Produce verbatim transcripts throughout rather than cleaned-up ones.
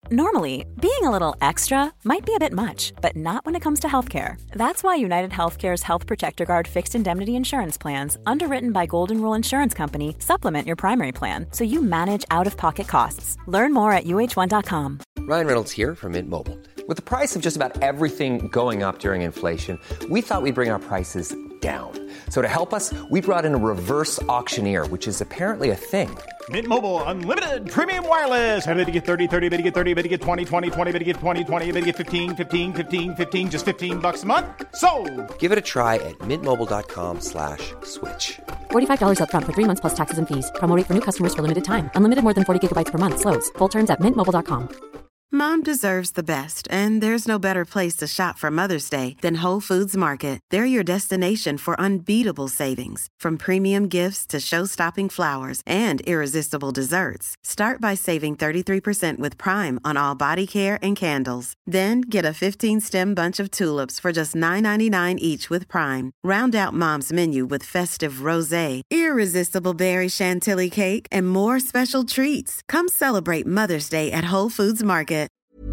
Normally, being a little extra might be a bit much, but not when it comes to healthcare. That's why United Healthcare's Health Protector Guard fixed indemnity insurance plans, underwritten by Golden Rule Insurance Company, supplement your primary plan so you manage out-of-pocket costs. Learn more at U H one dot com. Ryan Reynolds here from Mint Mobile. With the price of just about everything going up during inflation, we thought we'd bring our prices down. So to help us, we brought in a reverse auctioneer, which is apparently a thing. Mint Mobile Unlimited Premium Wireless. How to get thirty, thirty, how to get thirty, how to get twenty, twenty, twenty, how to get twenty, twenty, how to get fifteen, fifteen, fifteen, fifteen, just fifteen bucks a month? Sold! Give it a try at mintmobile.com slash switch. forty-five dollars up front for three months plus taxes and fees. Promo rate for new customers for limited time. Unlimited more than forty gigabytes per month. Slows full terms at mint mobile dot com. Mom deserves the best, and there's no better place to shop for Mother's Day than Whole Foods Market. They're your destination for unbeatable savings, from premium gifts to show-stopping flowers and irresistible desserts. Start by saving thirty-three percent with Prime on all body care and candles. Then get a fifteen-stem bunch of tulips for just nine ninety-nine each with Prime. Round out Mom's menu with festive rosé, irresistible berry chantilly cake, and more special treats. Come celebrate Mother's Day at Whole Foods Market.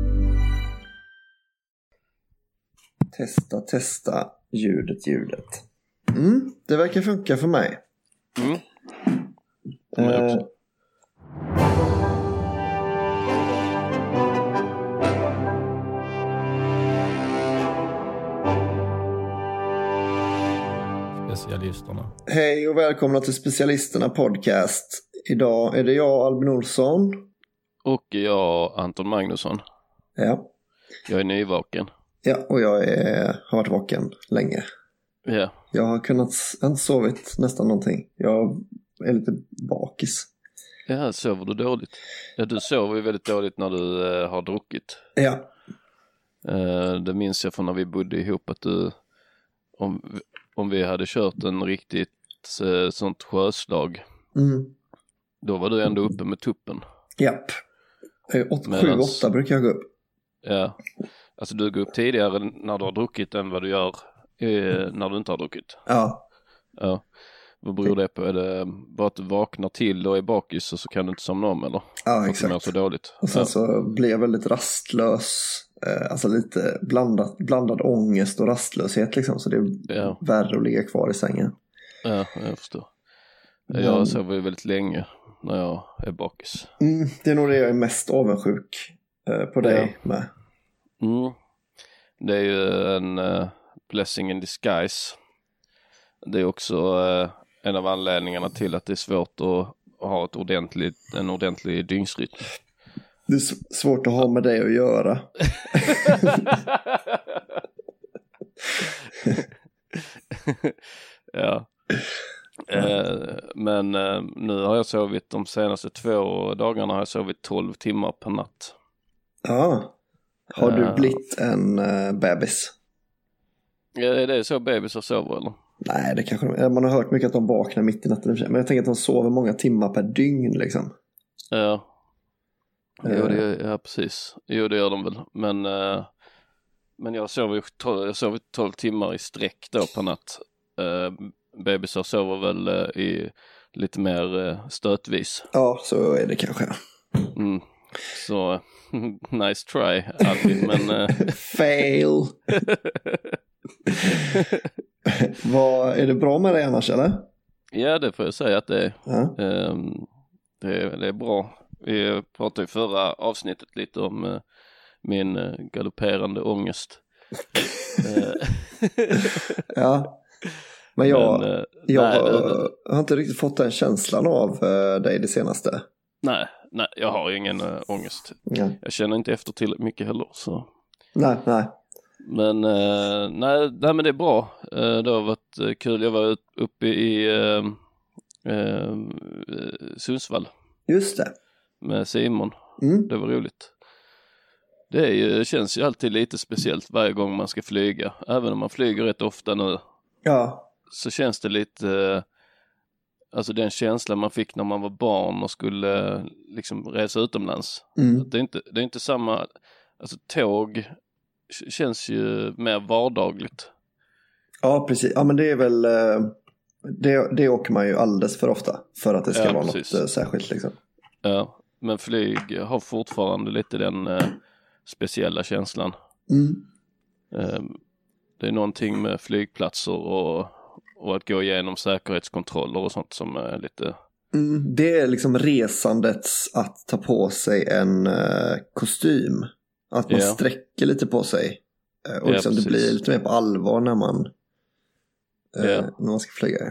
Testa, testa ljudet, ljudet. Mm, det verkar funka för mig. Mm. För mig också. Specialisterna. Hej och välkomna till Specialisterna podcast. Idag är det jag, Albin Olsson. Och jag, Anton Magnusson. Ja. Jag är nyvaken. Ja, och jag är, har varit vaken länge. Ja. Jag har kunnat, jag har inte sovit nästan någonting. Jag är lite bakis. Ja, sover du dåligt? Ja, du sover ju väldigt dåligt när du eh, har druckit. Ja. Eh, det minns jag från när vi bodde ihop att du, om, om vi hade kört en riktigt eh, sånt sjöslag, mm. då var du ändå uppe med tuppen. Japp. sju åtta brukar jag gå upp. Ja. Alltså du går upp tidigare när du har druckit än vad du gör eh, när du inte har druckit. Ja. Ja. Vad beror det på? Är det bara att du vaknar till och är bakis och så kan du inte somna om, eller? Ja, exakt. Att du mår så dåligt. Och sen ja. så blir jag väldigt rastlös. Eh, alltså lite blandad, blandad ångest och rastlöshet liksom. Så det är ja. värre att ligga kvar i sängen. Ja, jag förstår. Men... Jag sover ju väldigt länge när jag är bakis. Mm, det är nog det jag är mest avundsjuk eh, på dig ja. med. Mm. Det är ju en uh, blessing in disguise. Det är också uh, en av anledningarna till att det är svårt att ha ett ordentligt, en ordentlig dygnsrytm. Det är svårt att ha med dig att göra. Ja. Uh, men uh, nu har jag sovit de senaste två dagarna har jag sovit tolv timmar per natt. Ja. Har du blivit en uh, bebis? Ja, är det så bebisar sover eller? Nej, det kanske man har hört mycket att de vaknar mitt i natten. Men jag tänker att de sover många timmar per dygn liksom. Ja. Uh. Jo, det, ja, precis. Jo, det gör de väl. Men, uh, men jag sover ju tolv, jag sover tolv timmar i sträck då per natt. Uh, bebisar sover väl uh, i lite mer uh, stötvis. Ja, så är det kanske. Mm. Så... nice try, Albin, men... Uh... Fail! Vad, är det bra med det annars, eller? Ja, det får jag säga att det är. Ja. Um, det, är det är bra. Vi pratade i förra avsnittet lite om uh, min uh, galopperande ångest. Ja. Men jag, men, uh, jag nej, har, har inte riktigt fått den känslan av uh, dig det senaste. Nej, nej, jag har ingen äh, ångest. Ja. Jag känner inte efter till mycket heller. Så. Nej, nej. Men, äh, nej, nej, men det är bra. Äh, det har varit äh, kul. Jag var uppe i äh, äh, Sundsvall. Just det. Med Simon. Mm. Det var roligt. Det, är ju, det känns ju alltid lite speciellt varje gång man ska flyga. Även om man flyger rätt ofta nu. Ja. Så känns det lite... Äh, alltså den känslan man fick när man var barn och skulle liksom resa utomlands. Mm. Det är inte, det är inte samma, alltså tåg känns ju mer vardagligt. Ja, precis. Ja, men det är väl, det, det åker man ju alldeles för ofta för att det ska ja, vara precis. något särskilt liksom. Ja, men flyg har fortfarande lite den eh, speciella känslan. Mm. Eh, det är någonting med flygplatser och, och att gå igenom säkerhetskontroller och sånt som är lite... Mm, det är liksom resandets att ta på sig en uh, kostym. Att man yeah. sträcker lite på sig. Uh, och liksom yeah, det blir lite mer på allvar när man, uh, yeah. när man ska flyga.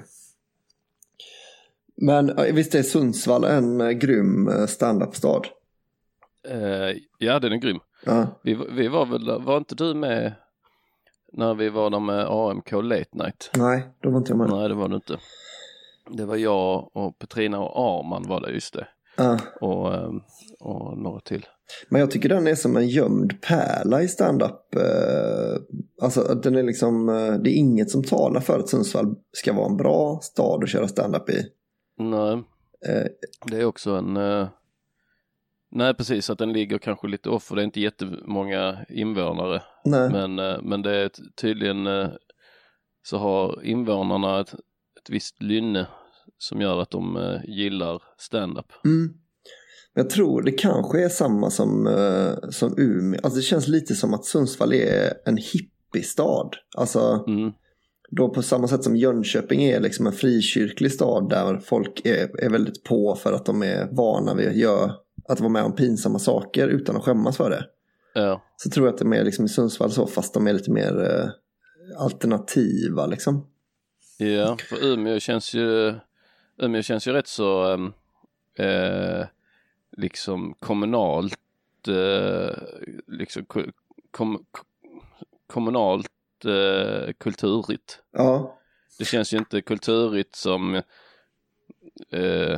Men uh, visst är Sundsvall en uh, grym uh, stand-up-stad? Uh, ja, den är grym. Uh. Vi, vi var väl, var inte du med när vi var där med A M K Late Night? Nej, då var inte jag med. Nej, det var det inte. Det var jag och Petrina och Arman var det, just det. Uh. Och, och några till. Men jag tycker den är som en gömd pärla i stand-up. Alltså den är liksom, det är inget som talar för att Sundsvall ska vara en bra stad att köra stand-up i. Nej, det är också en... Nej, precis, att den ligger kanske lite off, för det är inte jättemånga invånare. Nej. Men, men det är tydligen så har invånarna ett, ett visst lynne som gör att de gillar stand-up. Mm. Jag tror det kanske är samma som, uh, som Umeå. Alltså det känns lite som att Sundsvall är en hippiestad. Alltså mm. då på samma sätt som Jönköping är liksom en frikyrklig stad där folk är, är väldigt på för att de är vana vid att, göra, att vara med om pinsamma saker utan att skämmas för det. Ja. Så tror jag att det är mer liksom i Sundsvall så, fast de är lite mer uh, alternativa liksom. Ja, för Umeå känns ju Umeå känns ju rätt så um, eh, liksom kommunalt eh, liksom kom, kommunalt eh, kulturigt. Ja. Det känns ju inte kulturigt som eh,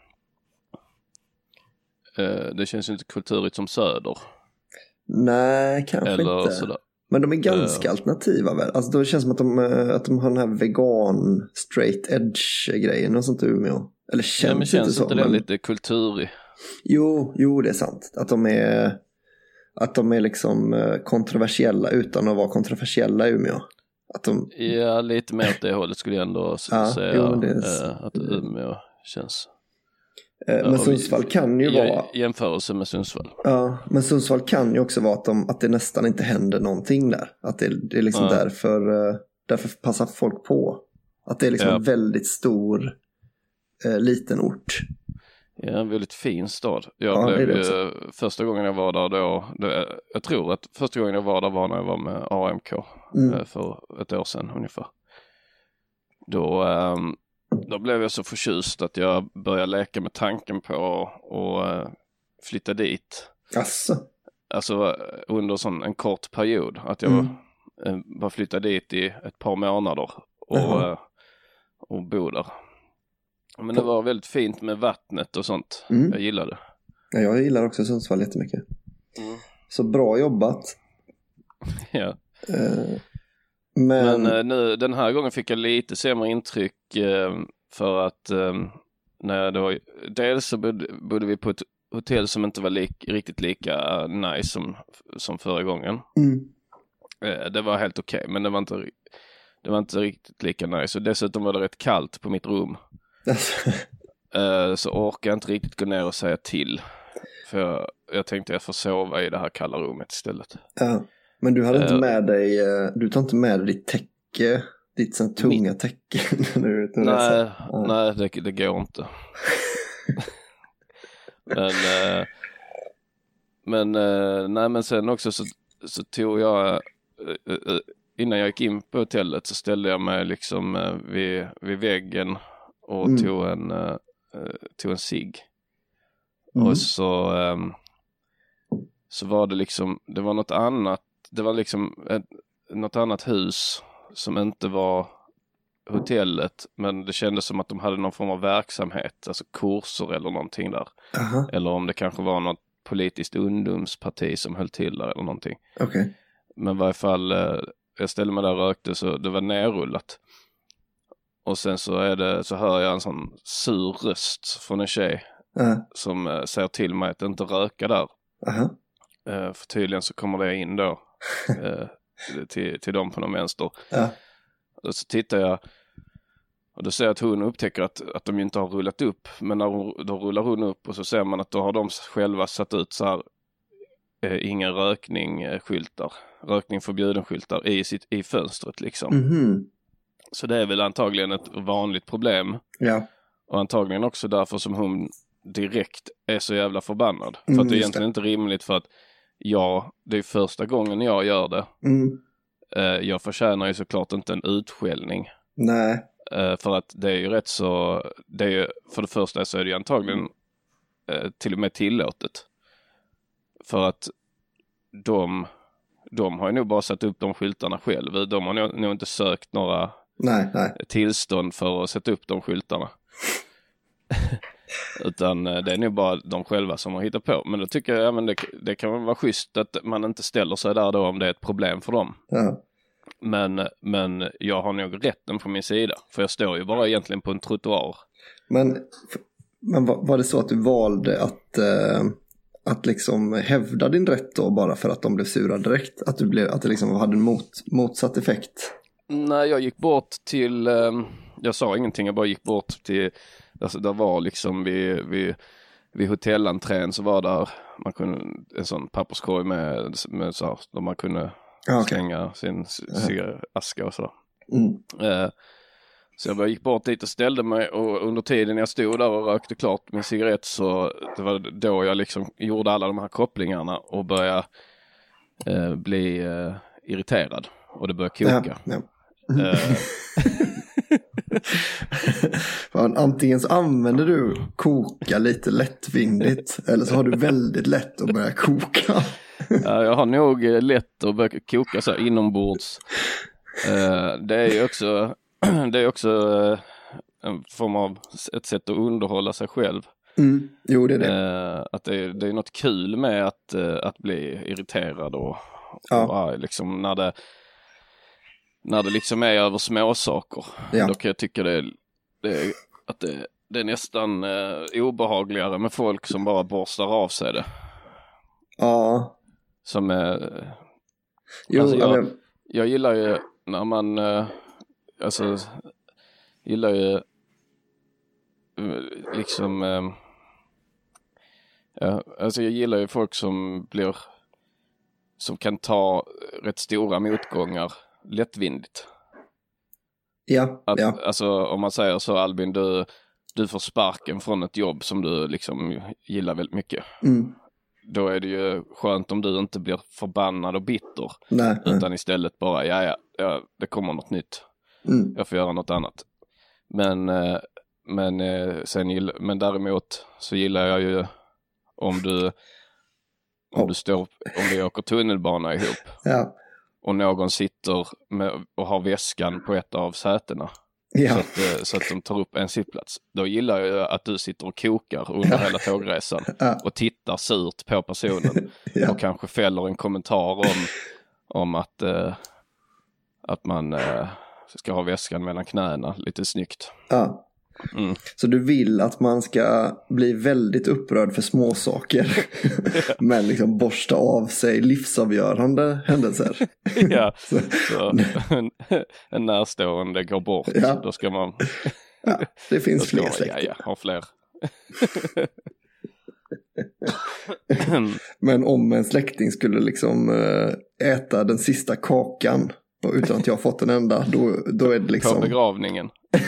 eh, det känns ju inte kulturigt som Söder. Nej, kanske eller inte. Sådär. Men de är ganska uh. alternativa väl? Alltså då känns det som att de, att de har den här vegan straight edge grejen och sånt i Umeå. Eller känns, ja, men känns inte så. Inte det men... lite kulturig? Jo, jo, det är sant. Att de är, att de är liksom kontroversiella utan att vara kontroversiella i Umeå. Att de... Ja, lite mer åt det hållet skulle jag ändå ja, säga. Jo, det är... äh, att Umeå känns... Men ja, Sundsvall kan ju vara... Jämförelse med Sundsvall. Ja, men Sundsvall kan ju också vara att, de, att det nästan inte händer någonting där. Att det, det är liksom ja. därför, därför passar folk på. Att det är liksom ja. en väldigt stor eh, liten ort. Ja, en väldigt fin stad. Jag ja, blev, det det första gången jag var där då, det, jag tror att första gången jag var där var när jag var med A M K mm. för ett år sedan ungefär. Då... Um, Då blev jag så förtjust att jag började leka med tanken på att flytta dit. Asså. Alltså under sån en kort period. Att jag mm. bara flyttade dit i ett par månader och, uh-huh. och bo där. Men det var väldigt fint med vattnet och sånt. Mm. Jag gillade. Ja, jag gillar också Sundsvall jättemycket. Mm. Så bra jobbat. Ja. Uh... Men, Men nu, den här gången fick jag lite sämre intryck eh, för att eh, när det var, dels så bodde, bodde vi på ett hotell som inte var lik, riktigt lika nice som, som förra gången. Mm. Eh, det var helt okej, okay, men det var, inte, det var inte riktigt lika nice. Och dessutom var det rätt kallt på mitt rum. eh, så orkade jag inte riktigt gå ner och säga till. För jag, jag tänkte att jag får sova i det här kalla rummet istället. Ja. Men du hade inte med dig, du tar inte med dig ditt täcke, ditt sån tunga Min... täcke när du är ute och Nej, ja. nej det, det går inte. men äh, men äh, nej men sen också så, så tog jag äh, innan jag gick in på hotellet så ställde jag mig liksom äh, vid, vid väggen och mm. tog en äh, tog en cigg. Mm. Och så äh, så var det liksom, det var något annat. Det var liksom ett, något annat hus som inte var hotellet, men det kändes som att de hade någon form av verksamhet, alltså kurser eller någonting där. Uh-huh. Eller om det kanske var något politiskt ungdomsparti som höll till där eller någonting. Okay. Men i varje fall, jag ställde mig där och rökte så det var nerrullat. Och sen så är det, så hör jag en sån sur röst från en tjej uh-huh. som säger till mig att inte röka där. Uh-huh. För tydligen så kommer det in då till, till dem på någon vänster. Ja. Och så tittar jag Och då ser jag att hon upptäcker att, att de inte har rullat upp. Men när hon, då rullar hon upp och så ser man att då har de själva satt ut så här eh, ingen rökning-skyltar. Rökning förbjuden-skyltar i, sitt, i fönstret liksom. Mm-hmm. Så det är väl antagligen ett vanligt problem. Ja. Och antagligen också därför som hon direkt är så jävla förbannad. Mm, för att det är egentligen det. inte rimligt för att ja, det är första gången jag gör det. Mm. Eh, jag förtjänar ju såklart inte en utskällning. Nej. Uh, för att det är ju rätt så, det är ju, för det första så är det ju antagligen uh, till och med tillåtet. För att de, de har ju nog bara satt upp de skyltarna själv. De har nog, nog inte sökt några nej, nej. tillstånd för att sätta upp de skyltarna. Utan uh, det är nog bara de själva som har hittat på. Men då tycker jag, ja, men det, det kan vara schysst att man inte ställer sig där då om det är ett problem för dem. Ja. Men, men jag har nog rätten på min sida. För jag står ju bara egentligen på en trottoar. Men, men var, var det så att du valde att, eh, att liksom hävda din rätt då bara för att de blev sura direkt? Att, du blev, att det liksom hade en mot, motsatt effekt? Nej, jag gick bort till... Eh, jag sa ingenting, jag bara gick bort till... Alltså där var liksom vid, vid, vid hotellentrén så var där man kunde, en sån papperskorg med, med så här, där man kunde... Ah, okay. Slänga sin cigaraska och sådär. Mm. Eh, så jag bara gick bort dit och ställde mig och under tiden jag stod där och rökte klart min cigarett så det var då jag liksom gjorde alla de här kopplingarna och började eh, bli eh, irriterad och det började koka. Ja, ja. Eh. Antingen så använder du koka lite lättvindigt eller så har du väldigt lätt att börja koka. Ja, jag har nog lätt att börja koka så här inombords. Uh, det är ju också, det är också uh, en form av ett sätt att underhålla sig själv. Mm. Jo, det är det. Uh, att det är, det är något kul med att, uh, att bli irriterad och, ja. och arg, liksom när det, när det liksom är över små saker. Ja. Då kan jag tycka det, det, att det, det är nästan uh, obehagligare med folk som bara borstar av sig det. Ja. Som är... Jo, alltså jag, men... jag gillar ju när man... Uh, alltså... Gillar ju... Uh, liksom... Uh, ja, alltså jag gillar ju folk som blir... Som kan ta rätt stora motgångar lättvindigt. Ja, Att, ja. Alltså om man säger så, Albin, du, du får sparken från ett jobb som du liksom gillar väldigt mycket. Mm. Då är det ju skönt om du inte blir förbannad och bitter. Nej, utan nej. istället bara, ja, ja, ja, det kommer något nytt. Mm. Jag får göra något annat. Men, men, sen, men däremot så gillar jag ju om du, om oh. du står, om vi åker tunnelbana ihop. Ja. Och någon sitter med, och har väskan på ett av sätena. Ja. Så, att, så att de tar upp en sittplats. Då gillar jag att du sitter och kokar under ja. hela tågresan. Ja. Och tittar surt på personen. Ja. Och kanske fäller en kommentar om, om att, eh, att man eh, ska ha väskan mellan knäna. Lite snyggt. Ja. Mm. Så du vill att man ska bli väldigt upprörd för små saker. Men liksom borsta av sig livsavgörande händelser. Ja, så, så en, en närstående går bort. Ja. Då ska man... Ja, det finns fler man, släkter. Ja, ja, ha fler. Men om en släkting skulle liksom äta den sista kakan och utan att jag har fått en enda, då, då är det liksom... På begravningen.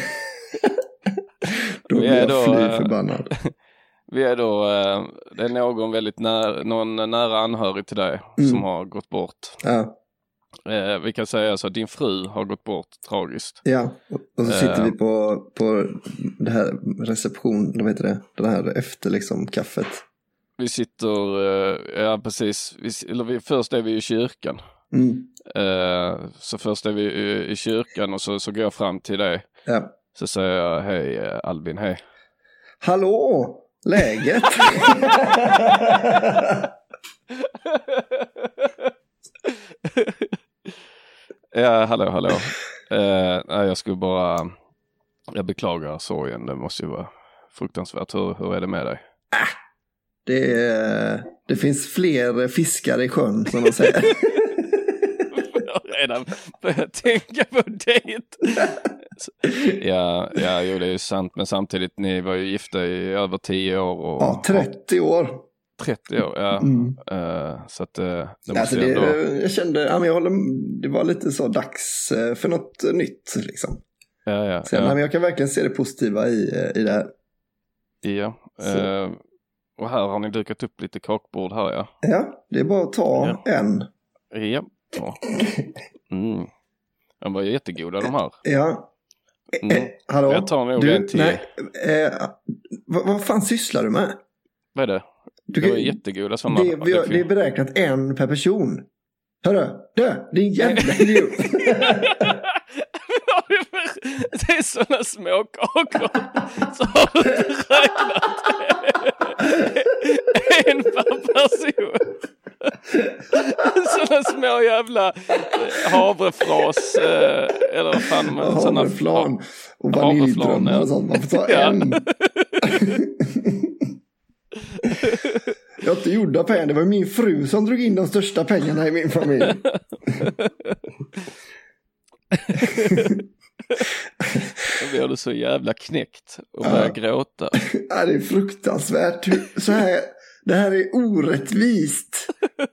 Då blir jag fly förbannad. Vi är då, det är någon väldigt nära, någon nära anhörig till dig mm. som har gått bort. Ja. Eh, vi kan säga så att din fru har gått bort tragiskt. Ja, och så sitter eh. vi på, på det här reception, vad heter det, det här efter liksom kaffet. Vi sitter, eh, ja precis, vi, eller vi, först är vi i kyrkan. Mm. Eh, så först är vi i, i kyrkan och så, så går jag fram till dig. Ja. Så säger jag, hej Albin, hej. Hallå, läget? Ja, hallå, hallå. Eh, nej, jag skulle bara, jag beklagar sorgen, det måste ju vara fruktansvärt. Hur, hur är det med dig? Ah, det, det finns fler fiskar i sjön, som de säger. Jag har redan börjat tänka på dejt. ja, ja, jo, det är ju sant. Men samtidigt, ni var ju gifta i över tio år. Och, ja, trettio år. trettio år, ja. Mm. Uh, så att uh, det måste alltså det, ändå... Jag kände, ja, men jag håller, det var lite så dags för något nytt liksom. Ja, ja. Så, ja. Nej, men jag kan verkligen se det positiva i, i det här. Ja, uh, och här har ni dukat upp lite kakbord här, ja. Ja, det är bara att ta ja. en. Ja, ja. Mm. De var jättegoda de här. Ja. Mm. Eh, hallå? Jag tar nog du, en till. Nej, eh, vad, vad fan sysslar du med? Vad är det? Du, det var jättegoda sådana. Det, vi, det är beräknat en per person. Hörru, det, det är en jävla idiot. Det är sådana små kakor. Så har du inte räknat. En per person. Sådana små jävla havrefras eller vad fan man havreflan och vaniljdrömmar och sånt. Man får ta ja. en. Jag har inte gjorda pengar. Det var min fru som drog in de största pengarna i min familj. Då blir du så jävla knäckt och börjar ja. gråta. Ja, det är fruktansvärt. Så här, det här är orättvist.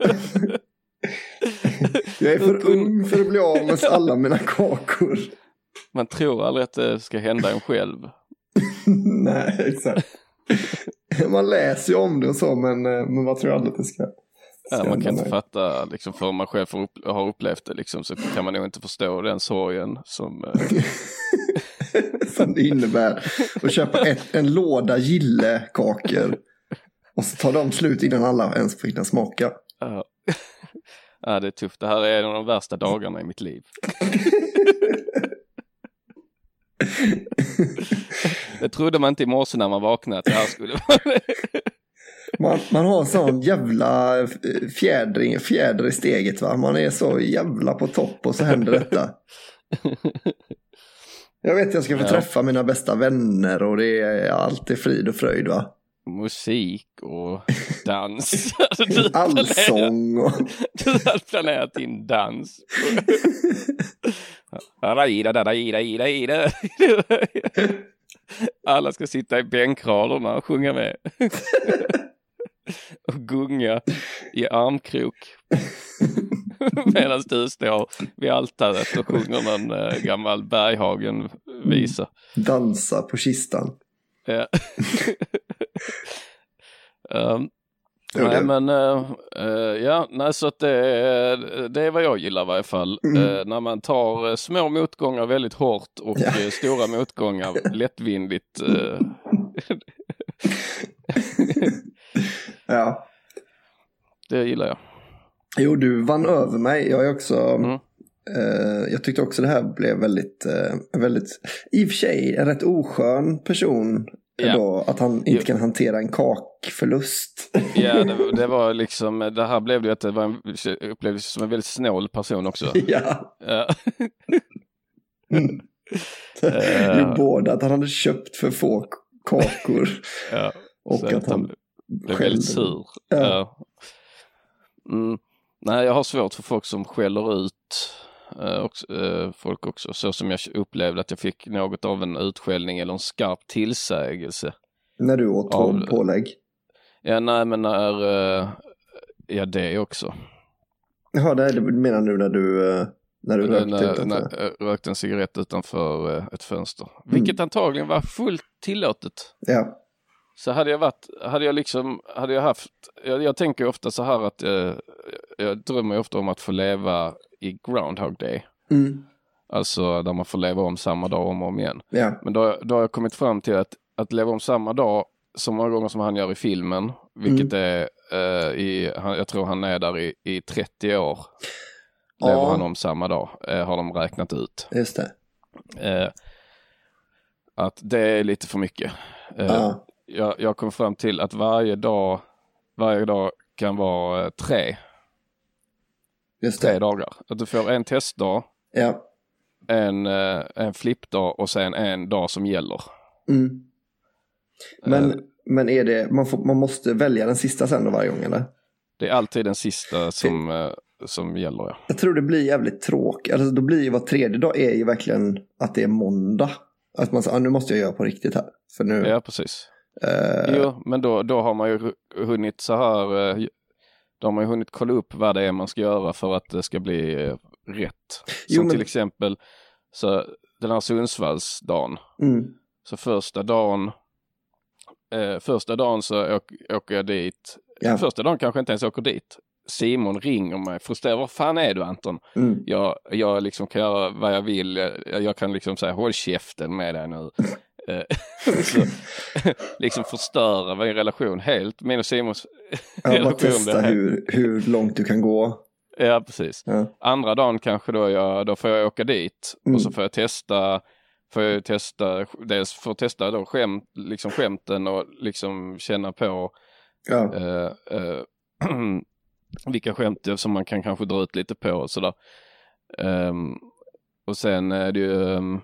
Jag är för ung för att bli av med alla mina kakor. Man tror aldrig att det ska hända en själv. Nej, exakt. Man läser ju om det och så, men, men man tror aldrig att det ska... Ja, man kan inte fatta, liksom, för man själv upp, har upplevt det liksom, så kan man nog inte förstå den sorgen som... som det innebär att köpa ett, en låda gillekakor och så tar de slut innan alla ens får hinna smaka. Ja. Ja, det är tufft. Det här är en av de värsta dagarna i mitt liv. Det trodde man inte i morse när man vaknade att det här skulle vara det. Man, man har sån jävla fjädring, fjäder i steget, va? Man är så jävla på topp och så händer detta. Jag vet att jag ska få ja. träffa mina bästa vänner och det är alltid frid och fröjd, va? Musik och dans. Allsång. Och... Du har planerat in dans. Alla ska sitta i bänkraderna och sjunga med. Och gunga i armkrok. Medan du står vid altaret och sjunger någon äh, gammal Berghagen-visa. Dansa på kistan. Ja. um, nej men uh, uh, ja, nej, så att det, det är vad jag gillar i varje fall. Mm. Uh, när man tar uh, små motgångar väldigt hårt och ja. uh, stora motgångar lättvindigt. Uh, ja. Det gillar jag. Jo, du vann över mig. Jag är också... Mm. Uh, jag tyckte också det här blev väldigt, uh, väldigt... I och för sig en rätt oskön person. Yeah. Då, att han inte jo. kan hantera en kakförlust. Ja, det, det var liksom... Det här blev det att det var en, upplevdes som en väldigt snål person också. Ja. Ja. mm. uh, ju både att han hade köpt för få kakor. Ja. Och så att han blev väldigt sur. Ja. Ja. Mm. Nej, jag har svårt för folk som skäller ut uh, också, uh, folk också. Så som jag upplevde att jag fick något av en utskällning eller en skarp tillsägelse. När du åt tolv pålägg? Ja, nej, men när... Uh, ja, det också. Jaha, det menar du när du... Uh, när du rökte när, utanför? När jag rökte en cigarett utanför uh, ett fönster. Mm. Vilket antagligen var fullt tillåtet. Ja. Så hade jag varit, hade jag liksom, hade jag haft, jag, jag tänker ofta så här att eh, jag drömmer ofta om att få leva i Groundhog Day. Mm. Alltså där man får leva om samma dag om och om igen. Ja. Men då, då har jag kommit fram till att, att leva om samma dag så många gånger som han gör i filmen, vilket mm. är, eh, i, han, jag tror han är där i, i trettio år. Ja. Lever han om samma dag, eh, har de räknat ut. Just det. Eh, att det är lite för mycket. Eh, ja. Jag, jag kom fram till att varje dag varje dag kan vara tre. Just det. Tre dagar. Att du får en testdag, ja. en, en flippdag och sen en dag som gäller. Mm. Men, uh, men är det, man, får, man måste välja den sista sen då varje gång, eller? Det är alltid den sista som, som gäller. Ja. Jag tror det blir jävligt tråkigt. Alltså, då blir ju var tredje dag är ju verkligen att det är måndag. Att man säger, ah, nu måste jag göra på riktigt här. För nu... Ja, precis. Uh... Jo, men då, då har man ju hunnit så här... Då har man ju hunnit kolla upp vad det är man ska göra för att det ska bli rätt. Som jo, men... till exempel så den här Sundsvallsdagen. Mm. Så första dagen... Eh, första dagen så åk, åker jag dit. Ja. Första dagen kanske inte ens åker dit. Simon ringer mig. Frustrerar, vad fan är du Anton? Mm. Jag, jag liksom kan göra vad jag vill. Jag, jag kan liksom säga, håll käften med dig nu. så, liksom förstöra vad en relation helt. Min och Simons ja, relation. Bara testa hur, hur långt du kan gå. Ja, precis. Ja. Andra dagen kanske då, jag, då får jag åka dit. Mm. Och så får jag testa... Får jag testa, dels för att testa då skämt, liksom skämten och liksom känna på ja. eh, eh, vilka skämt som man kan kanske dra ut lite på och sådär. Um, och sen är det ju um,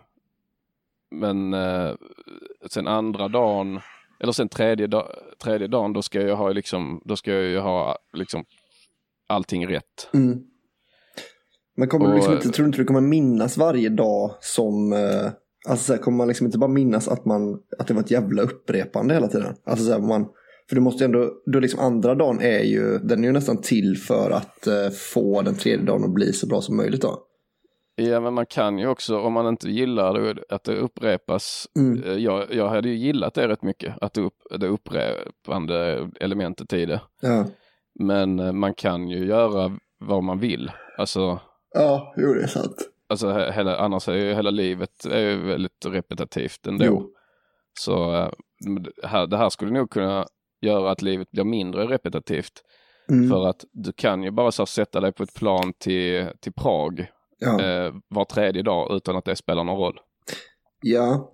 men uh, sen andra dagen eller sen tredje, da, tredje dagen då ska jag ha liksom då ska jag ju ha liksom allting rätt. Mm. Men kommer och, du liksom inte, tror du inte du kommer minnas varje dag som uh... Alltså så här, kommer man liksom inte bara minnas att man att det var ett jävla upprepande hela tiden. Alltså så här, man, för du måste ju ändå, då liksom andra dagen är ju, den är ju nästan till för att uh, få den tredje dagen att bli så bra som möjligt då. Ja, men man kan ju också, om man inte gillar det, att det upprepas. Mm. Jag, jag hade ju gillat det rätt mycket, att det, upp, det upprepande elementet i det. Ja. Men uh, man kan ju göra vad man vill. Alltså... Ja, jo, det är sant. Alltså hela, annars är ju hela livet är ju väldigt repetitivt ändå. Jo. Så här, det här skulle nog kunna göra att livet blir mindre repetitivt. Mm. För att du kan ju bara så sätta dig på ett plan till, till Prag ja. eh, var tredje dag utan att det spelar någon roll. Ja.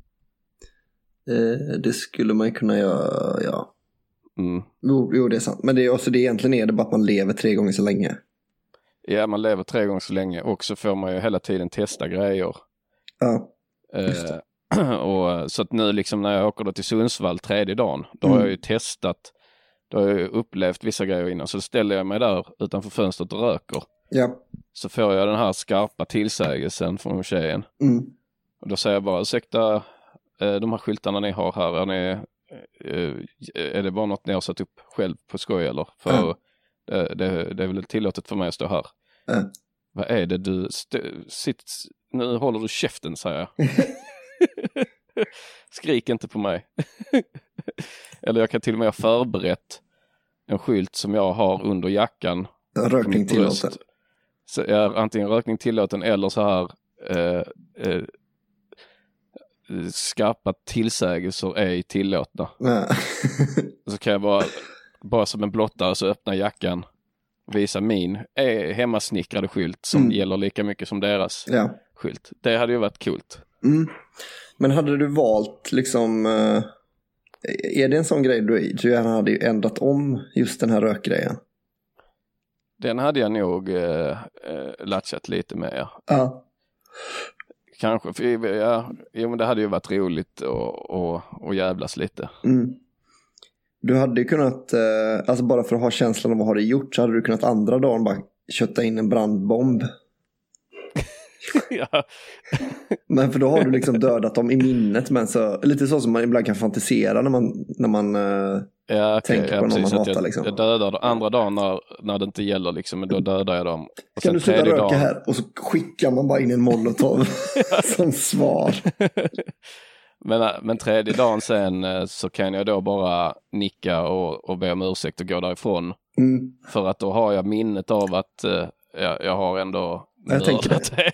Eh, det skulle man kunna göra, ja. Mm. Jo, jo, det är sant. Men det är också det egentligen är det bara att man lever tre gånger så länge. Ja, man lever tre gånger så länge och så får man ju hela tiden testa grejer. Ja, just det. Eh, och, så att nu liksom när jag åker då till Sundsvall tredje dagen, då mm. har jag ju testat, då har jag ju upplevt vissa grejer innan. Så ställer jag mig där utanför fönstret och röker. Ja. Så får jag den här skarpa tillsägelsen från tjejen. Mm. Och då säger jag bara, ursäkta, eh, de här skyltarna ni har här, är, ni, eh, är det bara något ni har satt upp själv på skoj eller? För ja. det, det, det är väl tillåtet för mig att stå här. Ja. Vad är det du st- sitt, nu håller du käften, säger jag. Skrik inte på mig. Eller jag kan till och med ha förberett en skylt som jag har under jackan. Rökning tillåten. Så är antingen rökning tillåten eller så här eh, eh, skarpa tillsägelser är tillåtna. Ja. Så kan jag bara, bara som en blottare så öppna jackan, visa min är hemmasnickrade skylt som mm. gäller lika mycket som deras ja. skylt. Det hade ju varit coolt. Mm. Men hade du valt liksom, uh, är det en sån grej du, du hade ju ändrat om just den här rökgrejen? Den hade jag nog uh, uh, latchat lite med. Ja. Ja. Kanske, för, ja, jo, men det hade ju varit roligt och, och, och jävlas lite. Mm. Du hade ju kunnat, eh, alltså bara för att ha känslan av vad har det gjort, så hade du kunnat andra dagen bara kötta in en brandbomb. Ja. Men för då har du liksom dödat dem i minnet, men så, lite så som man ibland kan fantisera när man, när man eh, ja, okay, tänker ja, på någon man hatar. Jag, liksom. jag dödar andra dagen när, när det inte gäller liksom, men då dödar jag dem. Och kan du sluta röka dagen... här? Och så skickar man bara in en molotov som svar. Men, men tredje dagen sen så kan jag då bara nicka och, och be om ursäkt och gå därifrån. Mm. För att då har jag minnet av att uh, jag, jag har ändå jag tänker det.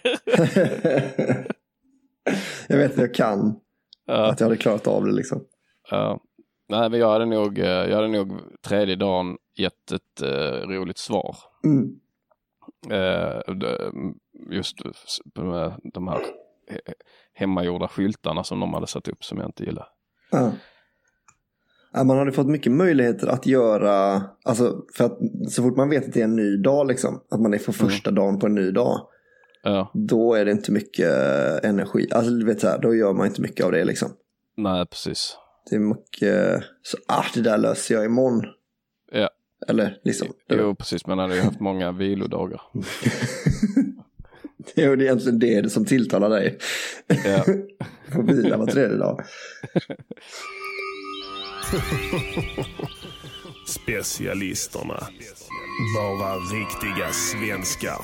Jag vet att jag kan. Ja. Att jag hade klarat av det liksom. Ja. Nej, men jag hade nog, jag hade nog tredje dagen gett ett uh, roligt svar. Mm. Uh, just med de här hemmagjorda skyltarna som de hade satt upp som jag inte gillar. Ja. Ja, man hade fått mycket möjligheter att göra, alltså för att så fort man vet att det är en ny dag liksom, att man är för första mm. dagen på en ny dag, ja. Då är det inte mycket energi, alltså du vet så här, då gör man inte mycket av det liksom. Nej, precis. Det är mycket så, ah det där löser jag imorgon. Ja. Eller liksom. Jo, precis, men han hade ju haft många vilodagar. Det är egentligen det som tilltalar dig. Ja. Få vila var tredje dag. Specialisterna. Bara riktiga svenskar.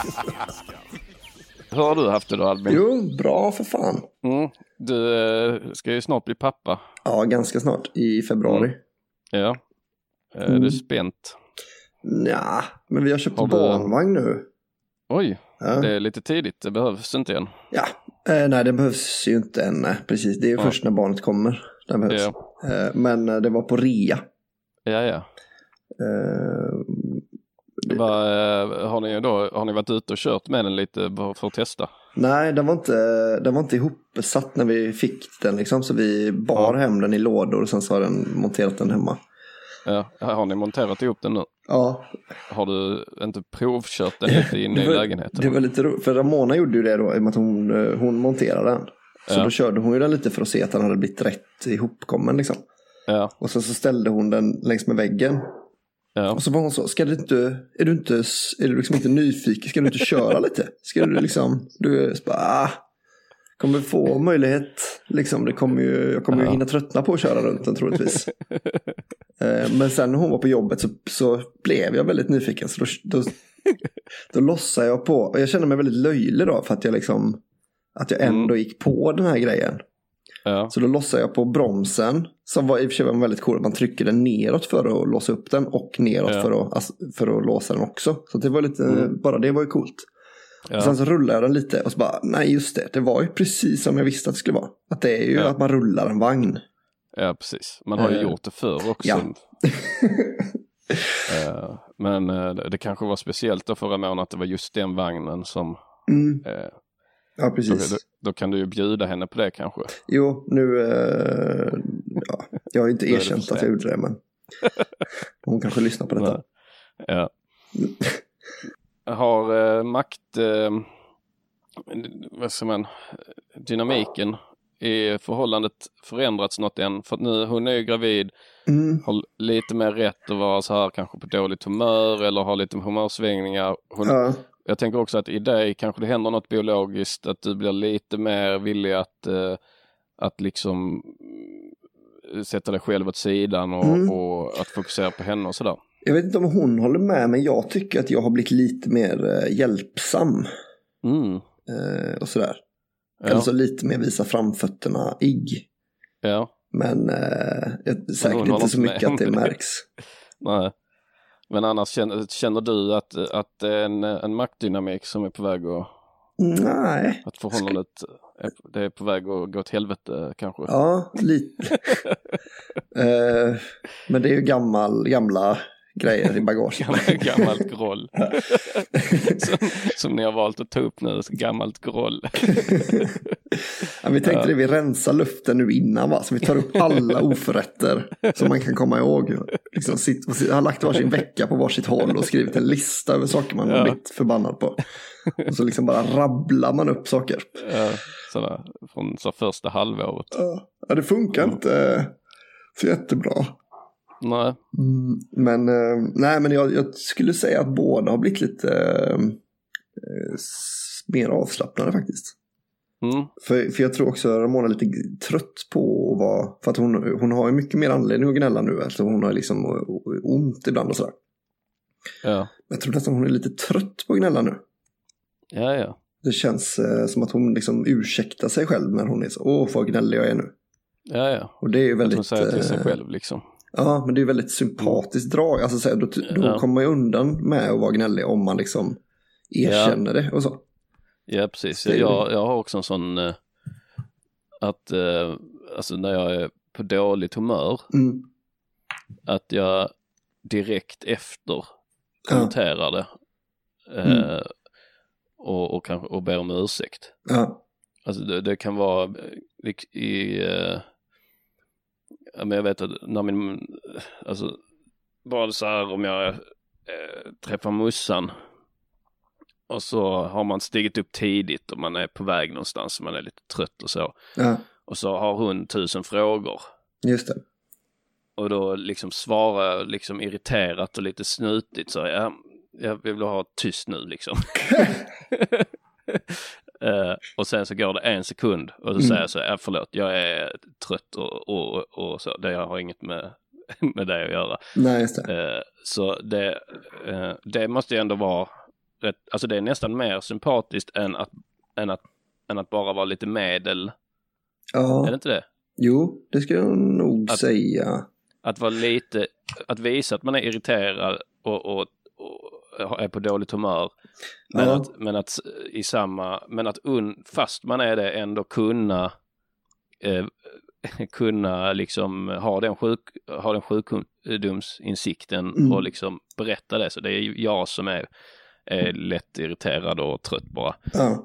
Hur har du haft det då, Albin? Jo, bra för fan. Mm. Du äh, ska ju snart bli pappa. Ja, ganska snart. I februari. Mm. Ja. Är mm. du spänt? Ja, men vi har köpt har du... barnvagn nu. Oj, ja. Det är lite tidigt. Det behövs inte än. Ja, eh, nej det behövs ju inte än. Nej. Precis, det är ju ja. först när barnet kommer. Det behövs. Ja. Eh, men det var på rea. Ja, ja. Eh, det... Var, har, ni då, har ni varit ute och kört med den lite för att testa? Nej, den var inte, den var inte ihopsatt när vi fick den liksom. Så vi bar ja. hem den i lådor och sen så har den monterat den hemma. Ja, har ni monterat ihop den nu? Ja. Har du inte provkört den lite in i var, lägenheten? Det var lite roligt, för Ramona gjorde ju det då i och med att hon, hon monterade den. Så ja. då körde hon ju den lite för att se att den hade blivit rätt ihopkommen liksom. Ja. Och sen så ställde hon den längs med väggen. Ja. Och så var hon så, ska du inte, är du inte, är du liksom inte nyfiken, ska du inte köra lite? Ska du liksom, du bara, ah, kommer få möjlighet, liksom, det kommer ju, jag kommer ja. ju hinna tröttna på att köra runt den troligtvis. eh, men sen när hon var på jobbet så, så blev jag väldigt nyfiken, så då, då, då lossade jag på, och jag kände mig väldigt löjlig då, för att jag liksom, att jag ändå gick på den här grejen. Ja. Så då lossade jag på bromsen, som var i och för sig var väldigt cool. Man trycker den neråt för att låsa upp den och neråt ja. för, att, för att låsa den också. Så det var lite, mm. bara det var ju coolt. Ja. Och sen så rullade jag den lite och så bara, nej just det, det var ju precis som jag visste att det skulle vara. Att det är ju ja. att man rullar en vagn. Ja, precis. Man har ju uh, gjort det förr också. Ja. uh, men uh, det kanske var speciellt då förra månaden att det var just den vagnen som... Mm. Uh, Ja, precis. Då, då kan du ju bjuda henne på det kanske. Jo, nu... Eh, ja, jag har ju inte erkänt att jag gjorde det, men... Hon kanske lyssnar på detta. Ja. Har eh, makt... Eh, vad säger man? Dynamiken i förhållandet förändrats något än? För att nu, hon är ju gravid. Mm. Har lite mer rätt att vara så här kanske på dåligt humör. Eller har lite humörsvängningar. Hon... Ja. Jag tänker också att i dig kanske det händer något biologiskt, att du blir lite mer villig att, eh, att liksom sätta dig själv åt sidan och, mm. och att fokusera på henne och sådär. Jag vet inte om hon håller med, men jag tycker att jag har blivit lite mer eh, hjälpsam mm. eh, och sådär. Ja. Alltså lite mer visa framfötterna igg. Ja. Men eh, säkert inte så mycket med. Att det märks. Nej. Men annars känner, känner du att, att det är en, en maktdynamik som är på väg att... Nej. Att förhållandet är, det är på väg att gå åt helvete kanske? Ja, lite. uh, men det är ju gammal, gamla grejer i bagaget. Gammalt groll. som, som ni har valt att ta upp nu, gammalt groll. Ja, vi tänkte ja. det, vi rensar luften nu innan, va? Så vi tar upp alla oförrätter som man kan komma ihåg. Liksom, sitt, sitt, har lagt varsin vecka på varsitt håll och skrivit en lista över saker man ja. har blivit förbannad på. Och så liksom bara rabblar man upp saker. Ja, sådär, från så första halvåret. Ja, det funkar mm. inte så jättebra. Nej. Mm, men eh, nej, men jag, jag skulle säga att båda har blivit lite eh, mer avslappnade faktiskt. Mm. För, för jag tror också att Ramona är lite trött på att vara, för att hon, hon har ju mycket mer anledning att gnälla nu. Alltså hon har liksom ont ibland och sådär. Ja. Jag tror att hon är lite trött på att gnälla nu. Ja, ja. Det känns eh, som att hon liksom ursäktar sig själv när hon är så, åh vad gnällig jag är nu. Ja, ja. Och det är ju väldigt... Att hon säger till sig själv liksom. Ja, men det är väldigt sympatiskt drag. Alltså så här, då, då ja. kommer man ju undan med att vara gnällig om man liksom erkänner ja. det och så. Ja, precis. Jag, jag har också en sån uh, att uh, alltså när jag är på dåligt humör mm. att jag direkt efter kommenterar det uh, mm. och, och, kanske, och ber om ursäkt. Ja. Alltså det, det kan vara i, i uh, men jag vet att när min, alltså bara så här om jag eh, träffar mussan och så har man stigit upp tidigt och man är på väg någonstans och man är lite trött och så. Ja. Och så har hon tusen frågor. Just det. och då liksom svara liksom irriterat och lite snutigt så ja, jag vill ha tyst nu liksom. uh, och sen så går det en sekund och så mm. säger jag så ja, förlåt, jag är trött och, och, och så, det jag har inget med, med det att göra. Nej, just det. Uh, så det, uh, det måste ju ändå vara rätt, alltså det är nästan mer sympatiskt än att, än att, än att bara vara lite medel. Ja. Är det inte det? Jo, det ska jag nog att, säga. Att vara lite, att visa att man är irriterad och, och, och är på dåligt humör. Men, ja. att, men att i samma, men att un, fast man är det ändå kunna eh, kunna liksom ha den sjuk, ha den sjukdomsinsikten mm. och liksom berätta det. Så det är ju jag som är, är lätt irriterad och trött bara. Ja.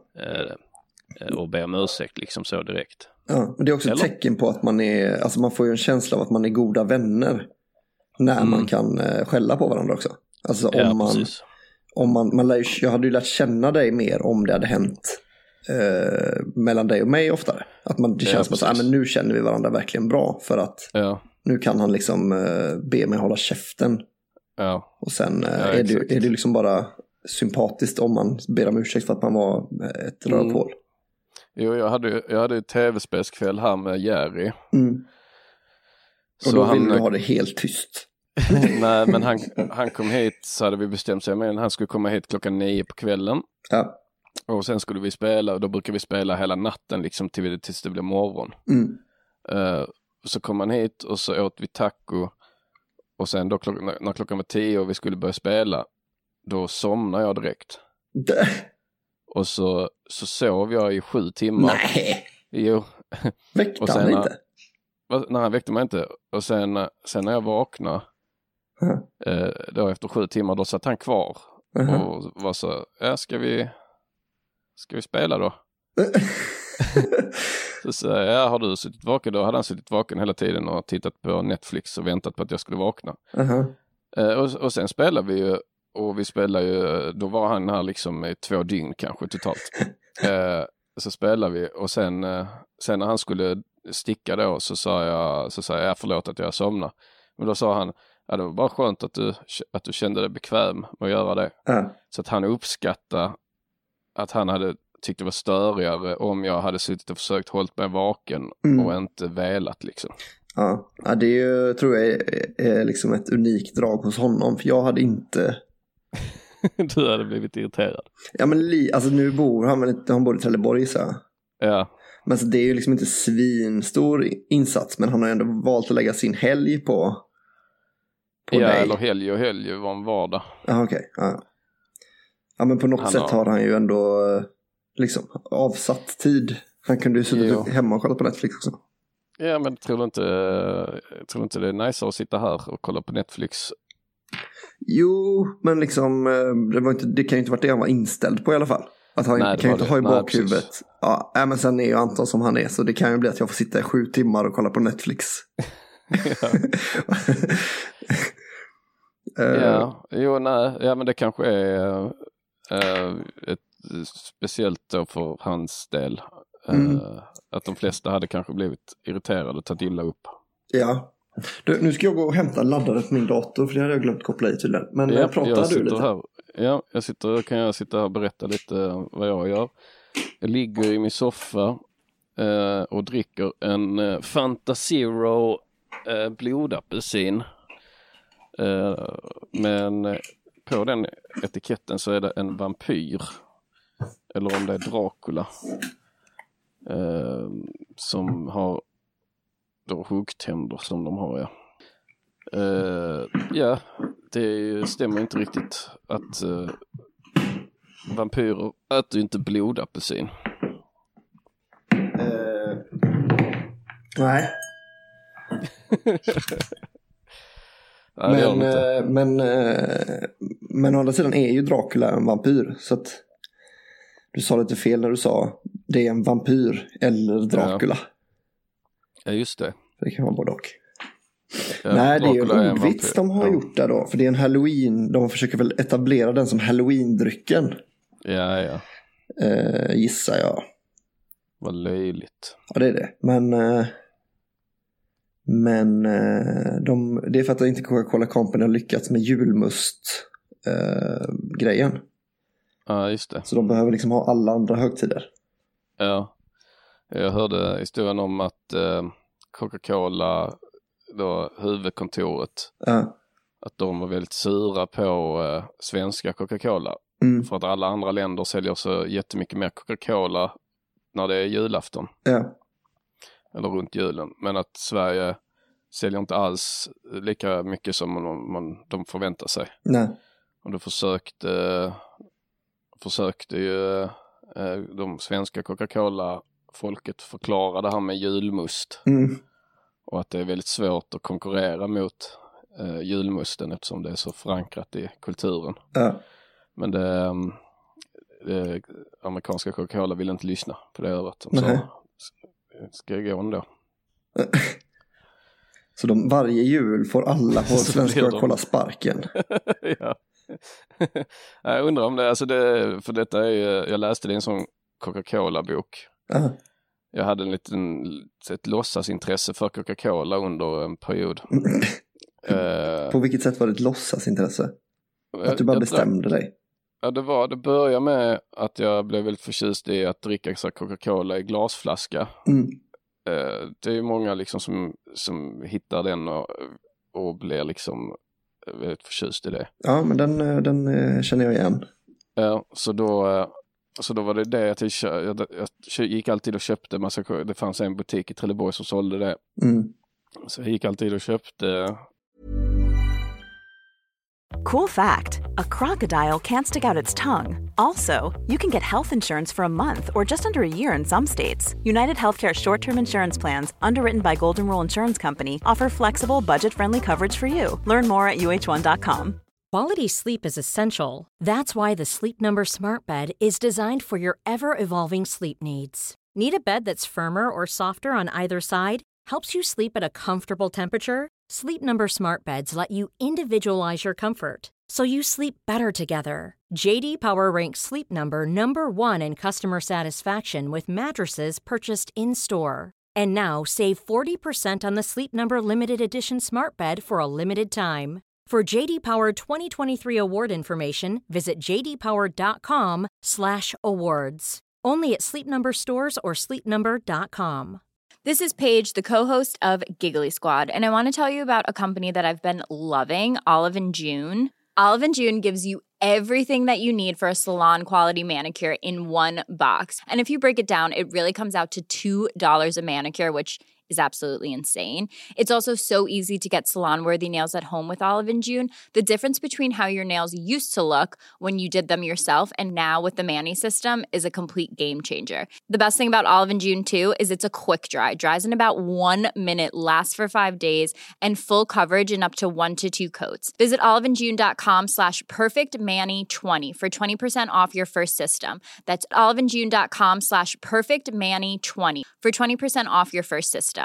Eh, och ber om ursäkt liksom så direkt. Ja, men det är också ett Eller? tecken på att man är, alltså man får ju en känsla av att man är goda vänner när mm. man kan eh, skälla på varandra också. Alltså om ja, man, precis. om man, man lär, jag hade ju lärt känna dig mer om det hade hänt eh, mellan dig och mig oftare. Att man, det känns ja, som att ah, men nu känner vi varandra verkligen bra för att ja. nu kan han liksom eh, be mig hålla käften. Ja. Och sen eh, ja, är, det, är det liksom bara sympatiskt om man ber om ursäkt för att man var ett mm. rörpål. Jo, jag hade jag hade ett tv-spelskväll här med Jerry. Mm. Och så då vill han, du ha det helt tyst. Nej, men han, han kom hit så hade vi bestämt sig. Men han skulle komma hit klockan nio på kvällen. Ja. Och sen skulle vi spela, och då brukar vi spela hela natten liksom till, tills det blir morgon. Mm. Uh, så kom han hit och så åt vi taco. Och sen då klock, när, när klockan var tio och vi skulle börja spela, då somnade jag direkt. Det... Och så, så sov jag i sju timmar. Nej! Jo. Väckte och sen, han inte? Nej, han väckte mig inte. Och sen, sen när jag vaknade, uh-huh. eh, då efter sju timmar, då satt han kvar. Uh-huh. Och var så, ja, ska vi, ska vi spela då? Så sa jag, ja, har du suttit vaken? Då hade han suttit vaken hela tiden och tittat på Netflix och väntat på att jag skulle vakna. Uh-huh. Eh, och, och sen spelade vi ju. Och vi spelade ju, då var han här liksom i två dygn kanske totalt. eh, så spelade vi och sen, eh, sen när han skulle sticka då så sa jag, så sa jag förlåt att jag somnade. Men då sa han, ja, det var bara skönt att du, att du kände dig bekväm med att göra det. Mm. Så att han uppskattade att han hade tyckt det var störigare om jag hade suttit och försökt hålla mig vaken mm. och inte velat liksom. Ja, ja det är ju, tror jag är, är liksom ett unikt drag hos honom. För jag hade inte... Du hade blivit irriterad. Ja, men li, alltså nu bor han väl inte, han bor i Trelleborg så. Ja. Men alltså, det är ju liksom inte svinstor insats, men han har ändå valt att lägga sin helg på, på ja, dig. eller helg och helg var en vardag. Ja, okej. Okay. Ja. ja, men på något han sätt har... har han ju ändå liksom avsatt tid. Han kunde ju sitta hemma och kolla på Netflix också. Ja, men tror du inte, jag tror inte det är nice att sitta här och kolla på Netflix? Jo, men liksom det, var inte, det kan ju inte varit det han var inställd på i alla fall. Att han Nej, kan ju inte det. ha i bakhuvudet. Ja, men sen är ju Anton som han är, så det kan ju bli att jag får sitta i sju timmar och kolla på Netflix. Ja, jo, nej, ja, men det kanske är uh, ett speciellt då för hans del. Mm. Uh, att de flesta hade kanske blivit irriterade och tagit illa upp. Ja. Du, nu ska jag gå och hämta laddare på min dator, för det hade jag glömt koppla i tydligen. Men ja, pratar jag du lite? Här, ja, jag sitter, kan jag sitta här och berätta lite vad jag gör. Jag ligger i min soffa eh, och dricker en eh, Fanta Zero eh, blodapelsin. Eh, men eh, på den etiketten så är det en vampyr. Eller om det är Dracula. Eh, som har då huggtänder som de har, ja. Uh, ja, det stämmer inte riktigt att uh, vampyrer äter ju inte blodapelsin. Uh, nej. Nej, men, uh, men, uh, men å andra sidan är ju Dracula en vampyr, så att du sa lite fel när du sa det är en vampyr eller Dracula. Ja. Ja, just det. Det kan vara både och. Ja, Nej, det är ju en ordvits de har ja. gjort där då. För det är en Halloween. De försöker väl etablera den som Halloween-drycken. Ja, ja. Eh, gissar jag. Vad löjligt. Ja, det är det. Men... Eh, Men eh, de, det är för att inte Coca-Cola Company har lyckats med julmust-grejen. Eh, Ja, just det. Så de behöver liksom ha alla andra högtider. Ja, jag hörde historien om att eh, Coca-Cola, då huvudkontoret, Ja. att de var väldigt sura på eh, svenska Coca-Cola. Mm. För att alla andra länder säljer så jättemycket mer Coca-Cola när det är julafton. Ja. Eller runt julen. Men att Sverige säljer inte alls lika mycket som man, man, de förväntar sig. Nej. Och då försökte, försökte ju eh, de svenska Coca-Cola-folket förklara det här med julmust. Mm. Och att det är väldigt svårt att konkurrera mot eh, julmusten eftersom det är så förankrat i kulturen. Ja. Men det, det amerikanska Coca-Cola vill inte lyssna på det örat. De sa, ska jag gå ändå? Så de, varje jul får alla på svenska Coca-Cola sparken. Ja. Jag undrar om det, alltså det, för detta är ju, jag läste det i en sån Coca-Cola-bok. Uh. Jag hade en liten, ett låtsasintresse för Coca-Cola under en period. uh, På vilket sätt var det ett låtsasintresse? Att du bara bestämde drack, dig? Ja, det var, det började med att jag blev väldigt förtjust i att dricka så Coca-Cola i glasflaska. Mm. Uh, det är ju många liksom som, som hittar den och, och blir liksom väldigt förtjust i det. Ja, men den, den känner jag igen. Ja, så då, så då var det det att jag, jag, jag gick alltid och köpte massa, det fanns en butik i Trelleborg som sålde det. Mm. Så jag gick alltid och köpte. Cool fact, a crocodile can't stick out its tongue. Also, you can get health insurance for a month or just under a year in some states. United Healthcare short-term insurance plans, underwritten by Golden Rule Insurance Company, offer flexible, budget-friendly coverage for you. Learn more at U H one dot com. Quality sleep is essential. That's why the Sleep Number Smart Bed is designed for your ever-evolving sleep needs. Need a bed that's firmer or softer on either side? Helps you sleep at a comfortable temperature? Sleep Number Smart Beds let you individualize your comfort, so you sleep better together. J D Power ranks Sleep Number number one in customer satisfaction with mattresses purchased in-store. And now, save forty percent on the Sleep Number Limited Edition Smart Bed for a limited time. For J D Power twenty twenty-three award information, visit j d power dot com slash awards. Only at Sleep Number stores or sleep number dot com. This is Paige, the co-host of Giggly Squad, and I want to tell you about a company that I've been loving, Olive and June. Olive and June gives you everything that you need for a salon-quality manicure in one box. And if you break it down, it really comes out to two dollars a manicure, which is absolutely insane. It's also so easy to get salon-worthy nails at home with Olive and June. The difference between how your nails used to look when you did them yourself and now with the Mani system is a complete game changer. The best thing about Olive and June, too, is it's a quick dry. Dries in about one minute, lasts for five days, and full coverage in up to one to two coats. Visit oliveandjune.com slash perfectmani20 for twenty percent off your first system. That's oliveandjune.com slash perfectmani20 for twenty percent off your first system.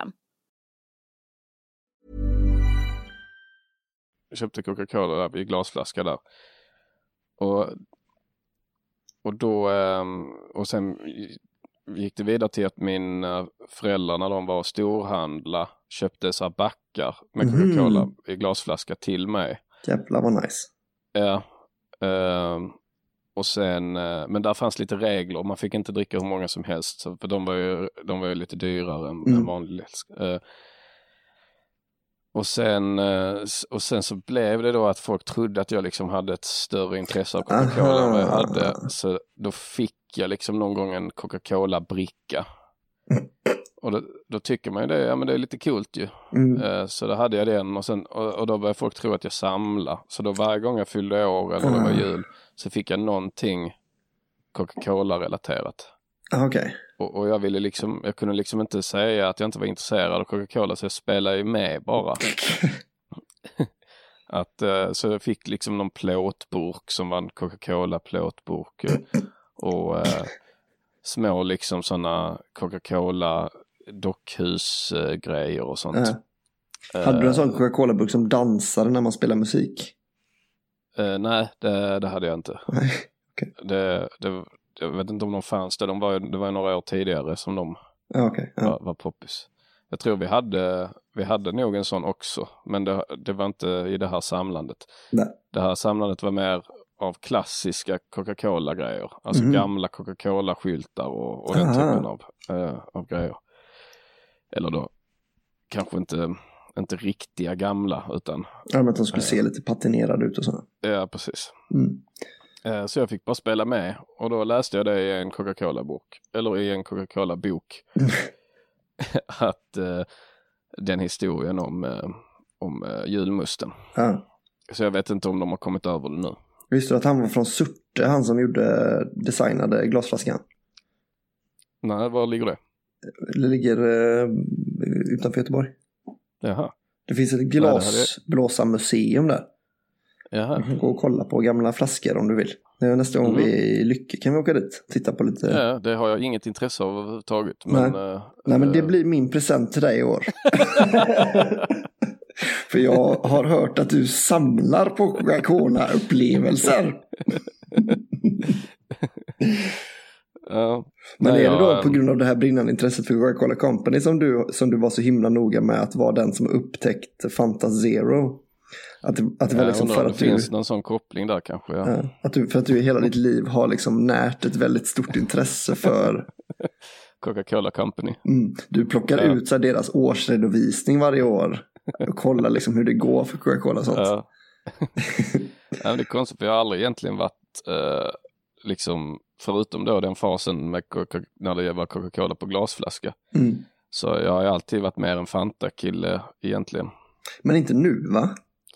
Jag köpte Coca-Cola där i glasflaska där. Och, och då och sen gick det vidare till att min föräldrar när de var storhandla köpte så här backar med Coca-Cola mm. i glasflaska till mig. Jävlar vad nice. Ja. Um, och sen, men där fanns lite regler. Man fick inte dricka hur många som helst. Så, för de var ju, de var ju lite dyrare än, mm. än vanlig läsk. Uh, och, sen, uh, och sen så blev det då att folk trodde att jag liksom hade ett större intresse av Coca-Cola än vad jag hade. Så då fick jag liksom någon gång en Coca-Cola-bricka. Och då, då tycker man ju det, ja men det är lite coolt ju. Mm. Uh, så då hade jag den och, sen, och, och då började folk tro att jag samlar. Så då varje gång jag fyllde år eller mm. det var jul så fick jag någonting Coca-Cola-relaterat. Okej. Okay. Och, och jag ville liksom, jag kunde liksom inte säga att jag inte var intresserad av Coca-Cola så jag spelade ju med bara. att, uh, så jag fick liksom någon plåtburk som var en Coca-Cola-plåtburk. och uh, små liksom sådana Coca-Cola dockhusgrejer och sånt. Äh. Hade du en sån Coca-Cola-burk som dansade när man spelar musik? Uh, nej, det, det hade jag inte. Nej, okay. det, det, jag vet inte om de fanns där. De var, det var några år tidigare som de ah, okay. ah. var, var poppis. Jag tror vi hade, vi hade nog en sån också, men det, det var inte i det här samlandet. Nej. Det här samlandet var mer av klassiska Coca-Cola-grejer. Alltså Mhm. gamla Coca-Cola-skyltar och, och den Aha. typen av, eh, av grejer. Eller då kanske inte, inte riktiga gamla, utan... Ja, men att de skulle se lite patinerade ut och så. Ja, precis. Mm. Eh, så jag fick bara spela med. Och då läste jag det i en Coca-Cola-bok. Eller i en Coca-Cola-bok. att eh, den historien om, eh, om eh, julmusten. Ja. Så jag vet inte om de har kommit över det nu. Visste du att han var från Surte, han som gjorde, designade glasflaskan? Nej, var ligger det? Det ligger eh, utanför Göteborg. Jaha. Det finns ett Nej, det hade glasblåsarmuseum där. Jaha. Du kan gå och kolla på gamla flaskor om du vill. Nästa gång Mm. vi är i Lycke kan vi åka dit. Titta på lite. Ja, det har jag inget intresse av överhuvudtaget. Men, Nej. eh, Nej, men det eh, blir min present till dig i år. För jag har hört att du samlar på Coca-Cola-upplevelser. ja. Men Nej, är det då jag, på grund av det här brinnande intresset för Coca-Cola Company som du, som du var så himla noga med att vara den som upptäckt Fanta Zero? Att det, att det var jag liksom undrar för om att det du, finns någon sån koppling där kanske. Ja. ja, att du, för att du i hela ditt liv har liksom närt ett väldigt stort intresse för Coca-Cola Company. mm, du plockar Ja. ut så här, deras årsredovisning varje år och kollar liksom hur det går för Coca-Cola och sånt. Ja. Ja, men det är konstigt för jag har aldrig egentligen varit eh, liksom förutom då den fasen med Coca- när det var Coca-Cola på glasflaska. Mm. Så jag har ju alltid varit mer en Fanta-kille egentligen. Men inte nu, va?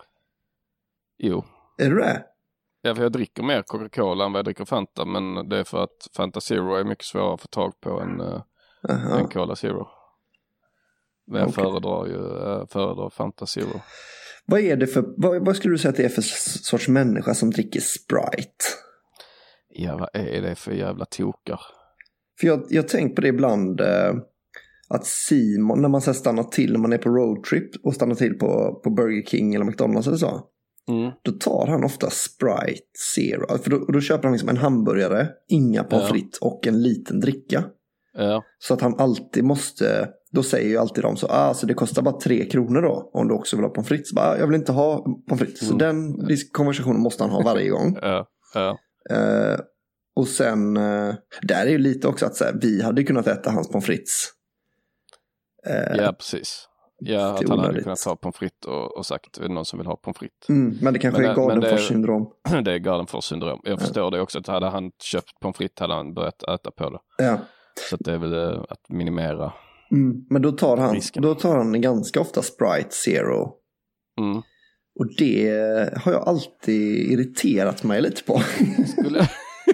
Jo. Är du det? Ja, för jag dricker mer Coca-Cola än vad jag dricker Fanta, men det är för att Fanta Zero är mycket svårare att få tag på än, uh, än Cola Zero. Men jag Okej. föredrar ju uh, föredrar Fanta Zero. Vad är det för, vad, vad skulle du säga att det är för s- sorts människa som dricker Sprite? Ja, vad är det för jävla tokar? För jag, jag tänker på det ibland eh, att Simon, när man så här stannar till, när man är på roadtrip och stannar till på, på Burger King eller McDonald's eller så. Mm. Då tar han ofta Sprite Zero. För då, då köper han liksom en hamburgare, inga pommes frites och en liten dricka. Ja. Så att han alltid måste, då säger ju alltid de så, ah, så det kostar bara tre kronor då om du också vill ha pommes frites. Så bara, ah, jag vill inte ha pommes frites. Så den konversationen måste han ha varje gång. Ja. Ja. Eh, och sen, eh, där är ju lite också att så här, vi hade kunnat äta hans pommes frites. Eh, Ja, precis. Ja, lite att han hade onödigt. kunnat ta pommes frites och, och sagt, är det någon som vill ha pommes frites? Mm, men det kanske Men är det- men det- Gardenfors-syndrom. Det är Gardenfors syndrom. Jag förstår det också, att hade han köpt pommes frites hade han börjat äta på det. Ja. Så att det är väl eh, att minimera. Mm, men då tar, han, Risken. då tar han ganska ofta Sprite Zero. Mm. Och det har jag alltid irriterat mig lite på. Skulle,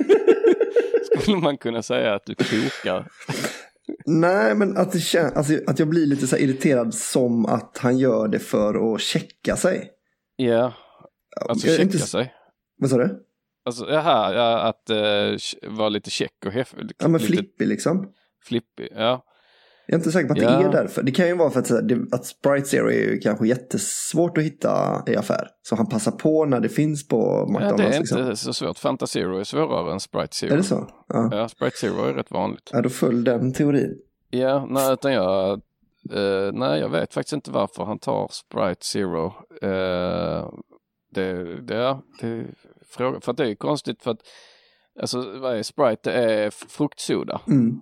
skulle man kunna säga att du kokar? Nej, men att, det kän- alltså, att jag blir lite så här irriterad som att han gör det för att checka sig. Ja, alltså Jag är checka inte- sig. Vad sa du? Alltså, jaha, ja, att uh, vara lite check och hef- Ja, men lite flippig liksom. flippig. Ja. Jag är inte säker på att Ja. det är därför. Det kan ju vara för att, så här, det, att Sprite Zero är ju kanske jättesvårt att hitta i affär. Så han passar på när det finns på McDonald's. Ja, det är liksom. inte så svårt. Fanta Zero är svårare än Sprite Zero. Är det så? Ja. Ja, Sprite Zero är rätt vanligt. Ja, då föll den teorin. Ja, nej, utan jag, eh, nej, jag vet faktiskt inte varför han tar Sprite Zero. Eh, det, det, ja, det fråga, för att det är konstigt för att, alltså vad är Sprite? Det är f- fruktsoda. Mm.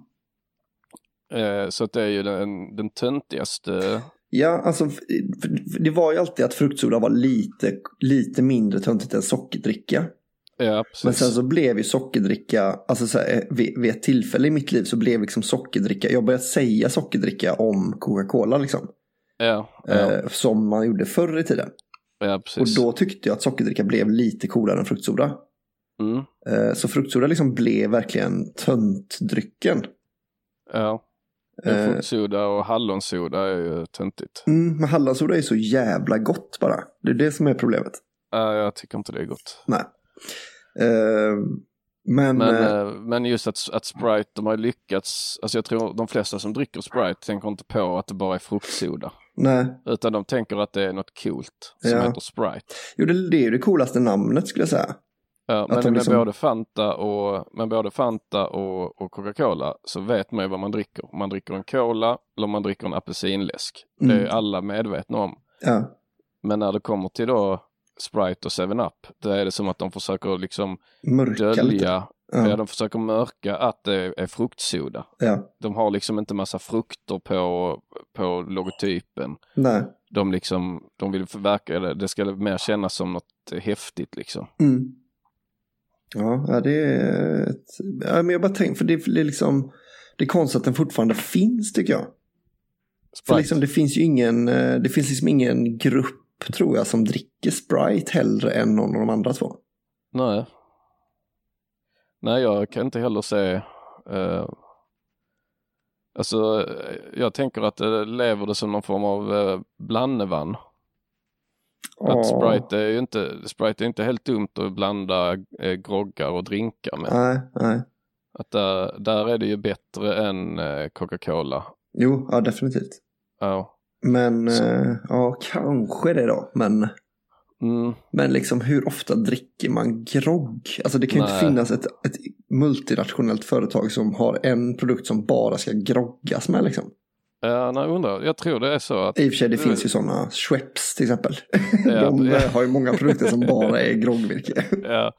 Eh, så att det är ju den, den töntigaste. Ja, alltså för det var ju alltid att fruktsoda var lite, lite mindre töntigt än sockerdricka. Ja, precis. Men sen så blev ju sockerdricka, alltså så här, vid, vid ett tillfälle i mitt liv så blev liksom sockerdricka, jag började säga sockerdricka om Coca-Cola liksom. Ja, ja, Eh, som man gjorde förr i tiden. ja, precis. Och då tyckte jag att sockerdricka blev lite coolare än fruktsoda. Mm, Eh, så fruktsoda liksom blev verkligen töntdrycken. ja. Eh, Fruktsoda och hallonsoda är ju töntigt. mm, men hallonsoda är så jävla gott bara. Det är det som är problemet. Ja, jag tycker inte det är gott. Nej. Eh, men... Men, eh, eh, men just att, att Sprite, de har ju lyckats, alltså jag tror de flesta som dricker Sprite tänker inte på att det bara är fruktsoda. nej. Utan de tänker att det är något coolt som Ja. heter Sprite. Jo, det, det är ju det coolaste namnet skulle jag säga. Ja, men de med liksom... både Fanta och med både Fanta och, och Coca-Cola så vet man ju vad man dricker. Om man dricker en cola eller om man dricker en apelsinläsk. Mm. Det är alla medvetna om. Ja. Men när det kommer till då Sprite och seven up, då är det som att de försöker liksom mörka dölja, lite. Ja. Ja, de försöker mörka att det är fruktsoda. Ja. De har liksom inte massa frukter på, på logotypen. Nej. De liksom, de vill förverka det, det ska mer kännas som något häftigt liksom. Mm. Ja, det är ett... ja, men jag bara tänker, för det är liksom, det är konstigt att den fortfarande finns, tycker jag. Sprite. För liksom, det finns ju ingen, det finns liksom ingen grupp, tror jag, som dricker Sprite hellre än någon av de andra två. Nej. Nej, jag kan inte heller se uh, alltså, jag tänker att det lever det som någon form av uh, blandevann. Att Sprite är ju inte, Sprite är inte helt dumt att blanda eh, groggar och drinkar med. Nej, nej. Att där, där är det ju bättre än eh, Coca-Cola. Jo, ja, definitivt. Ja. Men, eh, ja, kanske det då. Men, mm. men liksom, hur ofta dricker man grogg? Alltså det kan ju inte finnas ett, ett multinationellt företag som har en produkt som bara ska groggas med liksom. Ja, nej, undrar. Jag tror det är så att... I och för sig, det finns ju sådana Schweppes till exempel. Ja, de ja. har ju många produkter som bara är groggvirke. Ja.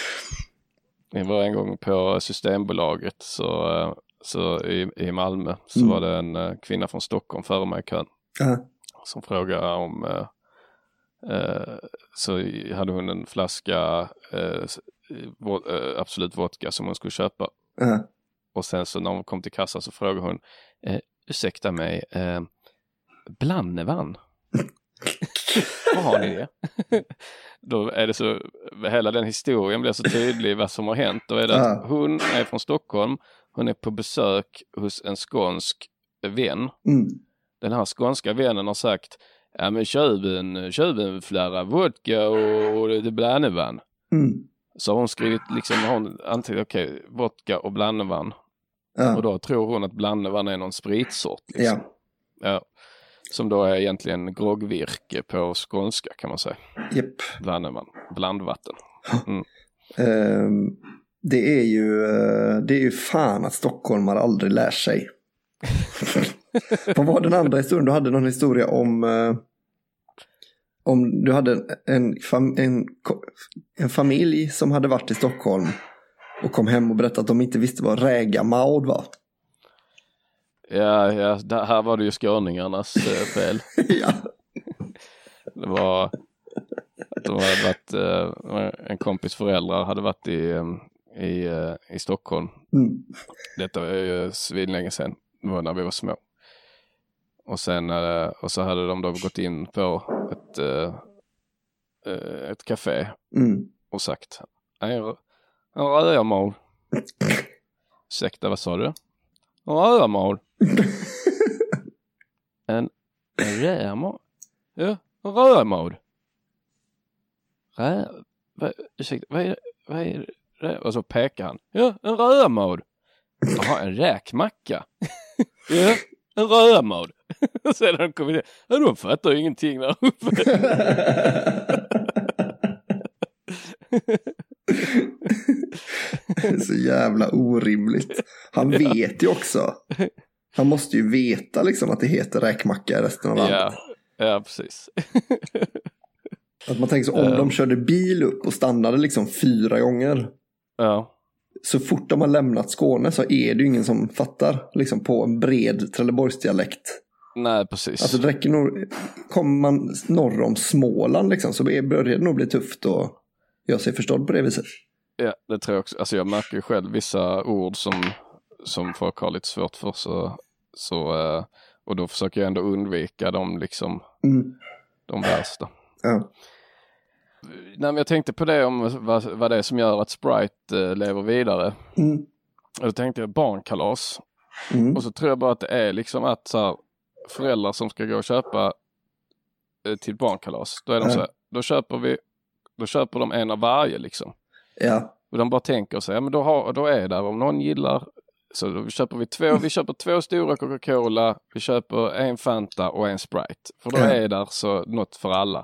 Det var en gång på Systembolaget så, så i, i Malmö så mm. var det en kvinna från Stockholm före mig i kön. Uh-huh. Som frågade om eh, så hade hon en flaska eh, vod, eh, Absolut vodka som hon skulle köpa. Uh-huh. Och sen så när hon kom till kassan så frågade hon eh, ursäkta mig, eh, blandevann. Vad har ni det? Då är det så, hela den historien blir så tydlig vad som har hänt. Då är det att hon är från Stockholm, hon är på besök hos en skånsk vän. Mm. Den här skånska vännen har sagt, ja men köp en, köp en flära vodka och, och lite blandevann. Mm. Så har hon skrivit liksom, hon antingen okej, okay, vodka och blandevann. Ja. Och då tror hon att blandevann är någon spritsort. Liksom. Ja. Ja. Som då är egentligen groggvirke på skånska kan man säga. Japp. Blandevann. Blandvatten. Mm. um, det är ju det är ju fan att stockholmar aldrig lär sig. Vad var den andra historien? Du hade någon historia om uh, om du hade en, fam- en, en familj som hade varit i Stockholm och kom hem och berättade att de inte visste vad rägamaud var. Ja, ja där, här var det ju skåningarnas eh, fel. Ja. Det var att de hade varit, eh, en kompis föräldrar hade varit i, i, eh, i Stockholm. Mm. Detta var ju svinlänge sedan, det var när vi var små. Och sen eh, och så hade de då gått in på ett, eh, ett café mm. och sagt en rödmål. Ursäkta, vad sa du? En rödmål. En, en rödmål? Ja, en rödmål. Rö... Va, ursäkta, vad är, vad är det? Och så pekar han. Ja, en rödmål. Jaha, en räkmacka. Ja, en rödmål. Och sen har de kommit ner. Ja, de fattar ju ingenting där uppe. Det är så jävla orimligt. Han ja. vet ju också. Han måste ju veta liksom att det heter räkmacka i resten av landet. Ja, ja precis. Att man tänker så, om um, de körde bil upp och stannade liksom fyra gånger. Ja. Så fort de har lämnat Skåne så är det ju ingen som fattar liksom på en bred Trelleborgsdialekt. Nej, precis. Alltså det räcker nog, kommer man norr om Småland liksom så börjar det nog bli tufft och göra sig förstådd på det viset. Ja, det tror jag också. Alltså jag märker ju själv vissa ord som, som folk har lite svårt för så, så och då försöker jag ändå undvika de liksom mm. de värsta. Ja. Nej, men jag tänkte på det om vad, vad det är som gör att Sprite eh, lever vidare. Mm. Och då tänkte jag barnkalas. Mm. Och så tror jag bara att det är liksom att så här, föräldrar som ska gå och köpa eh, till barnkalas. Då är de ja. så här, då köper vi då köper de en av varje liksom. Ja. Och de bara tänker sig, ja men då, har, då är det där om någon gillar så då köper vi två, vi köper två stora Coca-Cola, vi köper en Fanta och en Sprite. För då ja. är där så något för alla.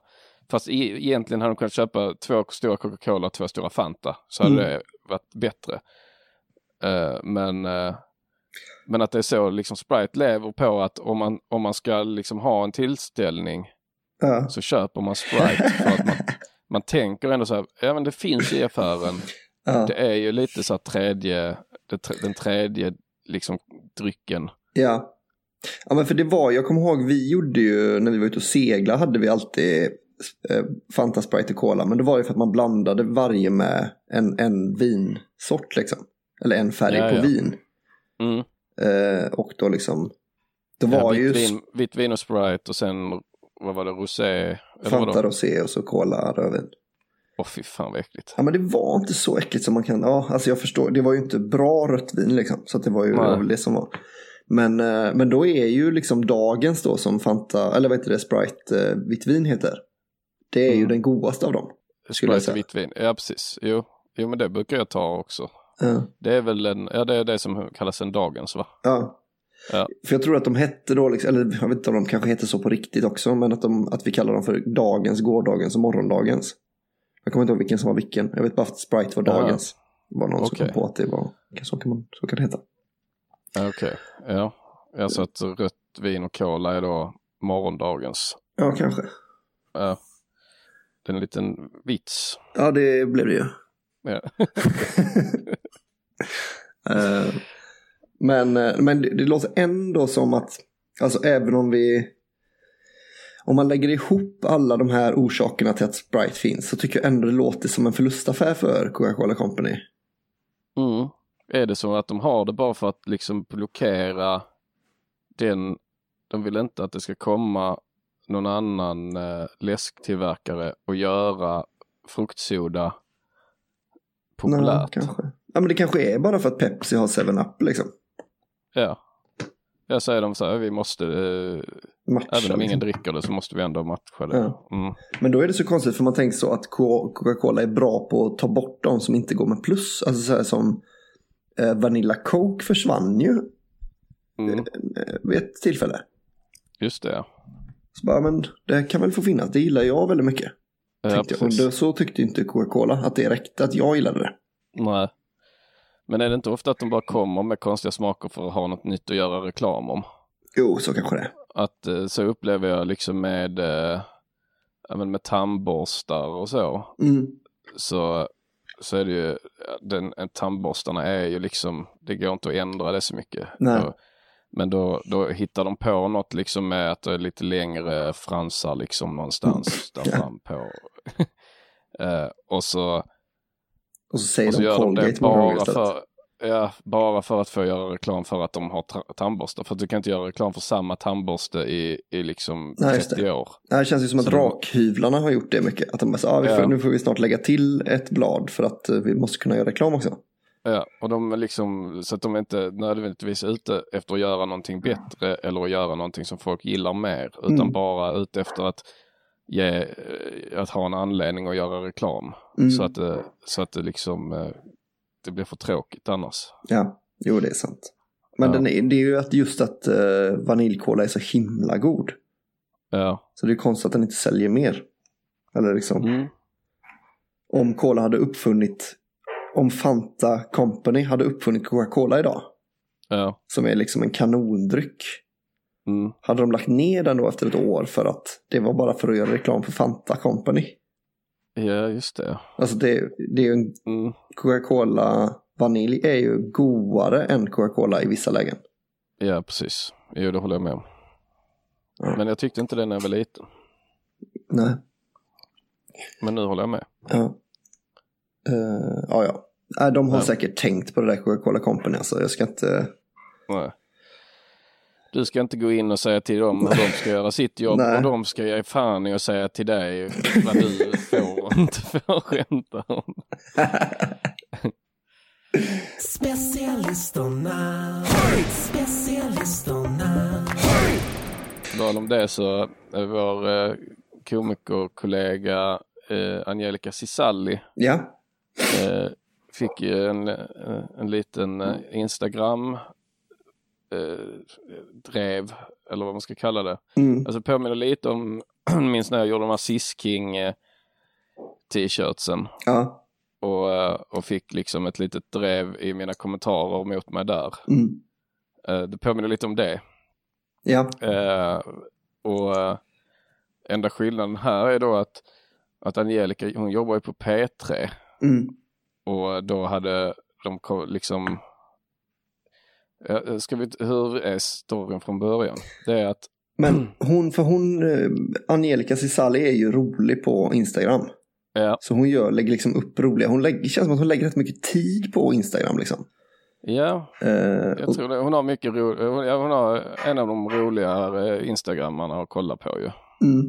Fast e- egentligen hade de kunnat köpa två stora Coca-Cola och två stora Fanta. Så hade mm. det varit bättre. Uh, men, uh, men att det är så liksom Sprite lever på att om man, om man ska liksom ha en tillställning uh. så köper man Sprite för att man, man tänker ändå så här, ja men det finns i affären. Uh. Det är ju lite så här tredje, det, den tredje liksom drycken. Ja. Ja, men för det var, jag kommer ihåg, vi gjorde ju, när vi var ute och segla hade vi alltid eh, Fanta, Sprite och Cola. Men det var ju för att man blandade varje med en, en vinsort liksom. Eller en färg ja, på ja. vin. Mm. Eh, och då liksom, det var ja, ju... Vitt vin, vitt vin och Sprite och sen, vad var det, rosé? Fanta, rosé och så Cola, rödvin. Åh oh, fy fan vad äckligt. Ja men det var inte så äckligt som man kan, ja alltså jag förstår, det var ju inte bra rött vin liksom. Så att det var ju det, det som var... Men, men då är ju liksom dagens då som Fanta, eller vad heter det, Sprite eh, vitt vin heter. Det är mm. ju den godaste av dem. Sprite vitt vin, ja precis. Jo, jo men det brukar jag ta också. Ja. Det är väl en, ja det är det som kallas en dagens va? Ja. Ja. För jag tror att de hette då, liksom, eller jag vet inte om de kanske heter så på riktigt också. Men att, de, att vi kallar dem för dagens, gårdagens och morgondagens. Jag kommer inte ihåg vilken som var vilken. Jag vet bara att Sprite var dagens. Ja. Det var någon okay. som kom på att det var, så kan, man, så kan det heta. Okej, okay. ja. Alltså att rött vin och cola är då morgondagens. Ja, kanske. Ja. Det är en liten vits. Ja, det blev det ju. Ja. uh, men, men det, det låter ändå som att, alltså även om vi, om man lägger ihop alla de här orsakerna till att Sprite finns, så tycker jag ändå det låter som en förlustaffär för Coca-Cola Company. Mm. Är det så att de har det bara för att liksom blockera den, de vill inte att det ska komma någon annan eh, läsktillverkare och göra fruktsoda populärt? Nej, kanske. Ja, men det kanske är bara för att Pepsi har seven up liksom. Ja. Jag säger de så här, vi måste, eh, matcha, även om ingen liksom dricker det så måste vi ändå matcha det. Ja. Mm. Men då är det så konstigt för man tänker så att Coca-Cola är bra på att ta bort de som inte går med plus. Alltså så här som eh, Vanilla Coke försvann ju mm. vid ett tillfälle. Just det. Så bara, men det kan väl få finnas, det gillar jag väldigt mycket. Ja, och det, så tyckte inte Coca-Cola att det räckte att jag gillade det. Nej. Men är det inte ofta att de bara kommer med konstiga smaker för att ha något nytt att göra reklam om? Jo, så kanske det. Att så upplever jag liksom med äh, med tandborstar och så. Mm. Så så är det ju den tandborstarna är ju liksom, det går inte att ändra det så mycket. Nej. Och, men då, då hittar de på något liksom med att det är lite längre fransar liksom någonstans där ja. fram på. uh, och så och så säger och så de gör de det bara för, ja, bara för att få göra reklam för att de har tra- tandborstar. För att du kan inte göra reklam för samma tandborste i, i liksom Nej, trettio år. Det här känns ju som att så rakhyvlarna har gjort det mycket. Att de bara så, ah, vi får, ja. nu får vi snart lägga till ett blad för att uh, vi måste kunna göra reklam också. Ja, och de är liksom, så att de är inte nödvändigtvis ute efter att göra någonting bättre eller att göra någonting som folk gillar mer, utan mm. bara ute efter att ge, att ha en anledning att göra reklam. Mm. Så att det, så att det liksom, det blir för tråkigt annars. Ja, jo det är sant. Men ja. den är, det är ju att just att uh, vaniljkola är så himla god. Ja. Så det är konstigt att den inte säljer mer. Eller liksom, mm. om cola hade uppfunnit, om Fanta Company hade uppfunnit Coca-Cola idag, ja. som är liksom en kanondryck, mm. hade de lagt ner den då efter ett år för att det var bara för att göra reklam för Fanta Company? Ja, just det. Alltså det, det är ju en mm. Coca-Cola vanilj är ju godare än Coca-Cola i vissa lägen. Ja, precis. Jo, det håller jag med om. Ja. Men jag tyckte inte det när jag var liten. Nej. Men nu håller jag med. Ja. Uh, ja, ja. Äh, de har ja. säkert tänkt på det där Coca-Cola Company. Alltså. Jag ska inte... Nej. Du ska inte gå in och säga till dem hur de ska göra sitt jobb. Nej. Och de ska ge fan i att säga till dig vad du får och inte får skämta om. Specialisterna. Specialisterna. Bara om det så är vår eh, komikerkollega eh, Angelica Cisalli. Ja. Eh, fick ju en, en liten eh, Instagram eh, drev, eller vad man ska kalla det. Mm. Alltså påminner lite om minns när jag gjorde de här Sis King eh, t-shirtsen. Ja. Och, eh, och fick liksom ett litet drev i mina kommentarer mot mig där. Mm. Eh, det påminner lite om det. Ja. Eh, och eh, enda skillnaden här är då att, att Angelica, hon jobbar ju på P tre. Mm. Och då hade de liksom... Ska vi, hur är storyn från början? Det är att... Men hon, för hon, Angelica Cesali är ju rolig på Instagram. Ja. Så hon gör, lägger liksom upp roliga. Hon lägger, känns som att hon lägger rätt mycket tid på Instagram liksom. Ja, uh, jag tror det. Hon har mycket ro, hon, hon har en av de roligare Instagrammarna att kolla på ju. Mm.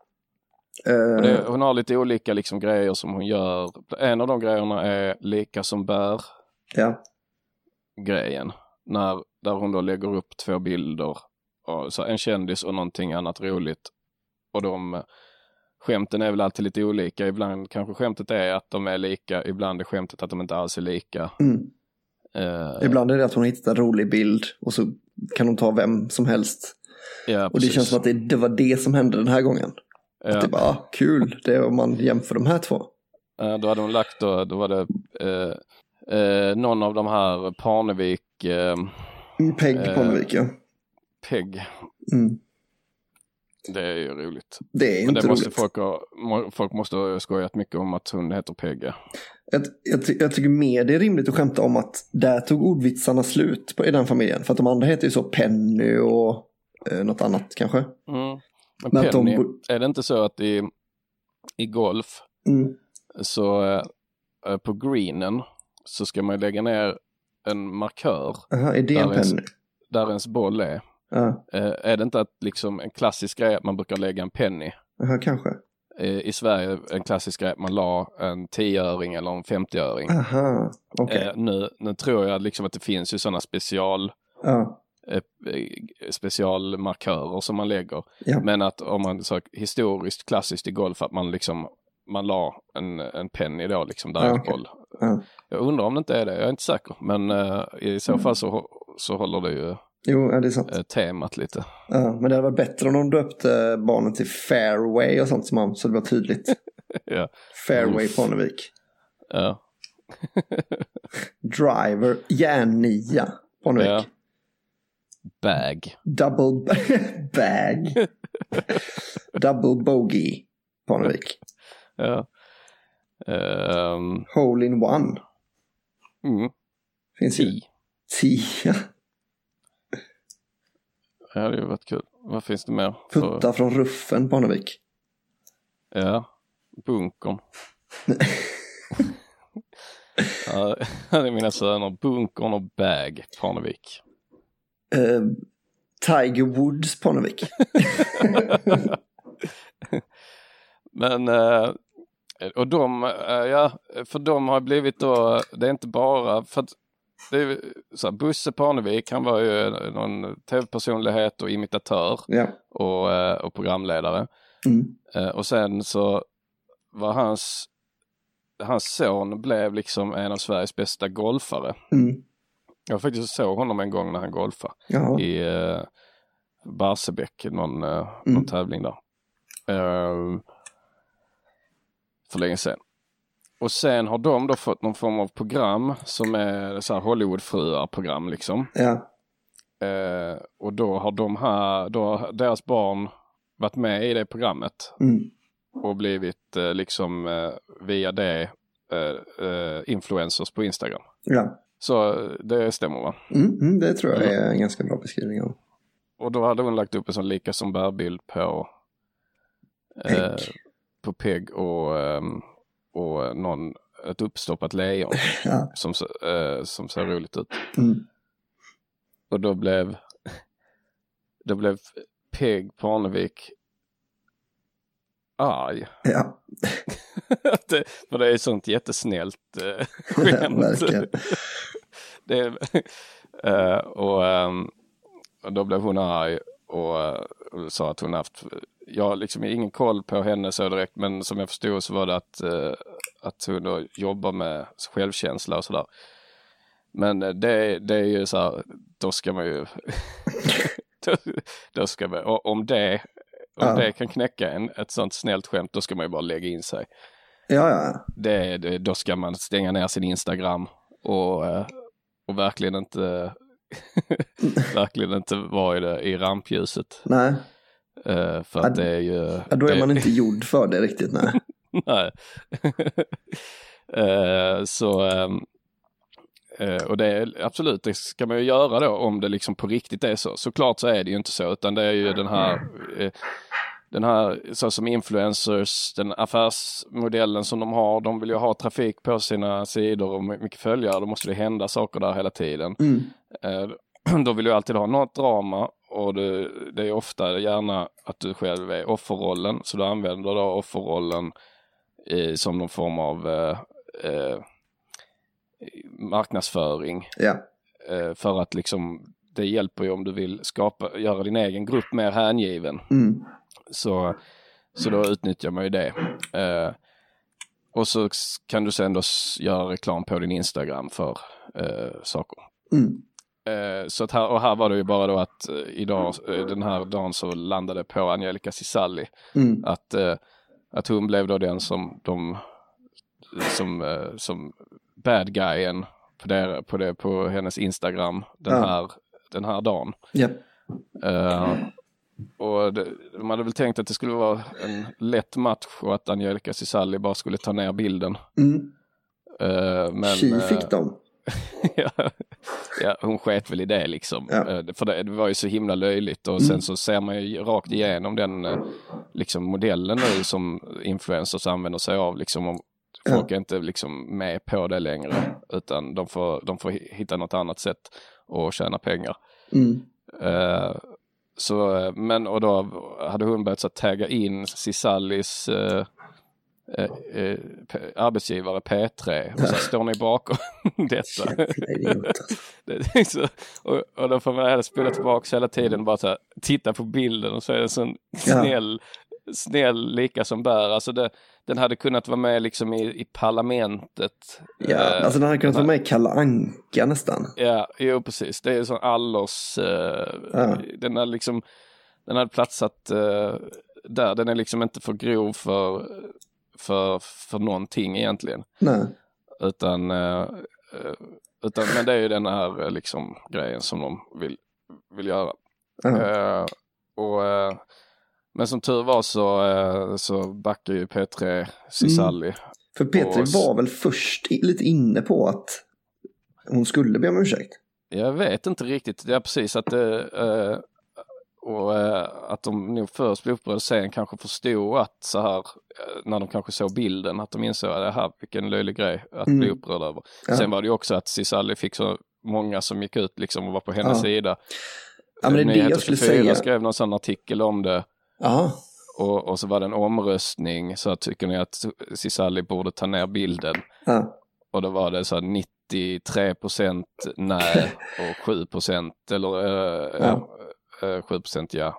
Uh, det, hon har lite olika liksom grejer som hon gör. En av de grejerna är lika som bär. Ja. Grejen. När, där hon då lägger upp två bilder. Och, så en kändis och någonting annat roligt. Och de skämten är väl alltid lite olika. Ibland kanske skämtet är att de är lika. Ibland är skämtet att de inte alls är lika. Mm. Uh, Ibland är det att hon har hittat en rolig bild. Och så kan hon ta vem som helst. Ja, och precis. det känns som att det, det var det som hände den här gången. Ja. Att det bara, ah, kul. Det är om man jämför de här två. Uh, då hade hon lagt då, då var det uh, uh, någon av de här Parnevik. Uh, Peg uh, Parnevik, ja. Peg. Mm. Det är ju roligt. Det är Men inte det måste roligt. folk, ha, folk måste ha skojat mycket om att hon heter Peg. Jag, jag, jag tycker mer det är rimligt att skämta om att där tog ordvitsarna slut på, i den familjen. För att de andra heter ju så Penny och eh, något annat kanske. Mm. Men Men Penny, de... är det inte så att i, i golf mm. så eh, på greenen så ska man lägga ner en markör. Aha, är det en ens, penny? där ens boll är. Ja. Eh, är det inte att liksom en klassisk grej att man brukar lägga en penny? Aha, kanske. Eh, I Sverige en klassisk grej att man la en tioöring eller en femtioöring. Aha, okej. Okay. Eh, nu, nu tror jag liksom att det finns ju sådana special... Ja. specialmarkörer som man lägger. Ja. Men att om man så historiskt klassiskt i golf att man liksom man la en, en penny då liksom där ja, i okay. boll. Ja. Jag undrar om det inte är det. Jag är inte säker. Men uh, i så fall så, så håller det ju jo, ja, det är sant. Uh, temat lite. Ja, men det hade varit bättre om de döpte barnen till Fairway och sånt som man, så det var tydligt. Ja. Fairway Parnevik. Ja. Driver järnnia Parnevik. Ja. Bag. Double bag. Double bogey Parnevik. Ja. Um, Hole in one. Mm. Finns ju. Tia. Ja, det hade ju varit kul. Vad finns det mer? Putta för... från ruffen Parnevik. Ja. Bunkern. Ja, det är mina söner. Bunkern och bag Parnevik. Uh, Tiger Woods Parnevik. Men uh, och de uh, ja, för de har blivit då, det är inte bara för att det är så här, Bosse Parnevik, han var ju någon tv-personlighet och imitatör ja. och, uh, och programledare. Mm. Uh, och sen så var hans hans son blev liksom en av Sveriges bästa golfare. Mm. Jag faktiskt såg honom en gång när han golfade Jaha. i uh, Barsebäck, någon, uh, mm. någon tävling där. Uh, för länge sedan. Och sen har de då fått någon form av program som är så här Hollywoodfruar-program liksom. Ja. Uh, och då har de här, då har deras barn varit med i det programmet. Mm. Och blivit uh, liksom uh, via det uh, uh, influencers på Instagram. Ja. Så det stämmer, va? Mm, mm, det tror jag är en ganska bra beskrivning av. Och då hade hon lagt upp en sån lika som bärbild på Peg. Eh, på Peg och, um, och någon, ett uppstoppat lejon ja. som, eh, som ser roligt ut. Mm. Och då blev då blev Peg Parnevik arg. Ja. det, för det är sånt jättesnällt eh, skämt. Verkligen. det är, eh, och, um, och då blev hon arg och, och sa att hon haft, jag har liksom ingen koll på henne så direkt, men som jag förstod så var det att, uh, att hon då jobbar med självkänsla och sådär. Men det, det är ju så här, då ska man ju då, då ska man, om det om ja. det kan knäcka en, ett sånt snällt skämt, då ska man ju bara lägga in sig. Ja, ja. Det, det, då ska man stänga ner sin Instagram och, och verkligen inte verkligen inte vara i, det, i rampljuset. Nej. Uh, för att ja, det är ju... Ja, då är det, man inte gjord för det riktigt, nej. nej. uh, så... Um, Uh, och det är absolut, det ska man ju göra då om det liksom på riktigt är så. Såklart så är det ju inte så, utan det är ju den här uh, den här så som influencers, den affärsmodellen som de har, de vill ju ha trafik på sina sidor och mycket följare, då måste det hända saker där hela tiden. Mm. Uh, då vill du alltid ha något drama, och det, det är ofta gärna att du själv är offerrollen, så du använder då offerrollen i, som någon form av uh, uh, marknadsföring. Ja. För att liksom det hjälper ju om du vill skapa, göra din egen grupp mer hängiven. Mm. Så, så då utnyttjar man ju det. Eh, och så kan du sen då göra reklam på din Instagram för eh, saker. Mm. Eh, så att här, och här var det ju bara då att eh, idag, eh, den här dagen så landade på Angelica Cisalli. Mm. Att, eh, att hon blev då den som de som, eh, som bad guyen på det, på det på hennes Instagram den ja. här den här dagen. Ja. Uh, och det, de hade väl tänkt att det skulle vara en lätt match och att Angelica Cisalli bara skulle ta ner bilden. Mm. Uh, men Tji fick de. ja, ja, hon sket väl i det liksom. Ja. Uh, för det, det var ju så himla löjligt, och mm. sen så ser man ju rakt igenom den uh, liksom modellen nu som influencers använder sig av liksom. Om folk är inte liksom med på det längre, utan de får, de får hitta något annat sätt att tjäna pengar. Mm. Uh, så, men och då hade hon börjat så tagga in Cisallis uh, uh, uh, p- arbetsgivare P tre, och så står ni bakom detta. det är så, och, och då får man hela spela tillbaka hela tiden och bara så här, titta på bilden, och så är det sån snäll ja. snäll lika som bär. Alltså det, den hade kunnat vara med liksom i, i parlamentet. Ja, uh, alltså den hade kunnat vara med i Kalle Anka nästan. Ja, jo precis. Det är sån allers... Uh, ja. Den hade liksom... Den hade platsat uh, där. Den är liksom inte för grov för, för, för någonting egentligen. Nej. Utan... Uh, utan men det är ju den här liksom grejen som de vill, vill göra. Uh, och... Uh, Men som tur var så, så backar ju P tre Cisalli. Mm. För P tre och... var väl först lite inne på att hon skulle be om ursäkt? Jag vet inte riktigt. Det är precis att det, äh, och äh, att de nog först blev upprörda, sen kanske förstod att så här, när de kanske såg bilden, att de insåg att det här, vilken löjlig grej att mm. bli upprörd över. Ja. Sen var det ju också att Cisalli fick så många som gick ut liksom och var på hennes ja. sida. Ja, men det är det jag skulle säga. Jag skrev någon sån artikel om det. Aha. Och, och så var det en omröstning, så tycker ni att Cisalli borde ta ner bilden. Ja. Och då var det så nittiotre procent nej och sju procent eller äh, ja. äh, sju procent ja.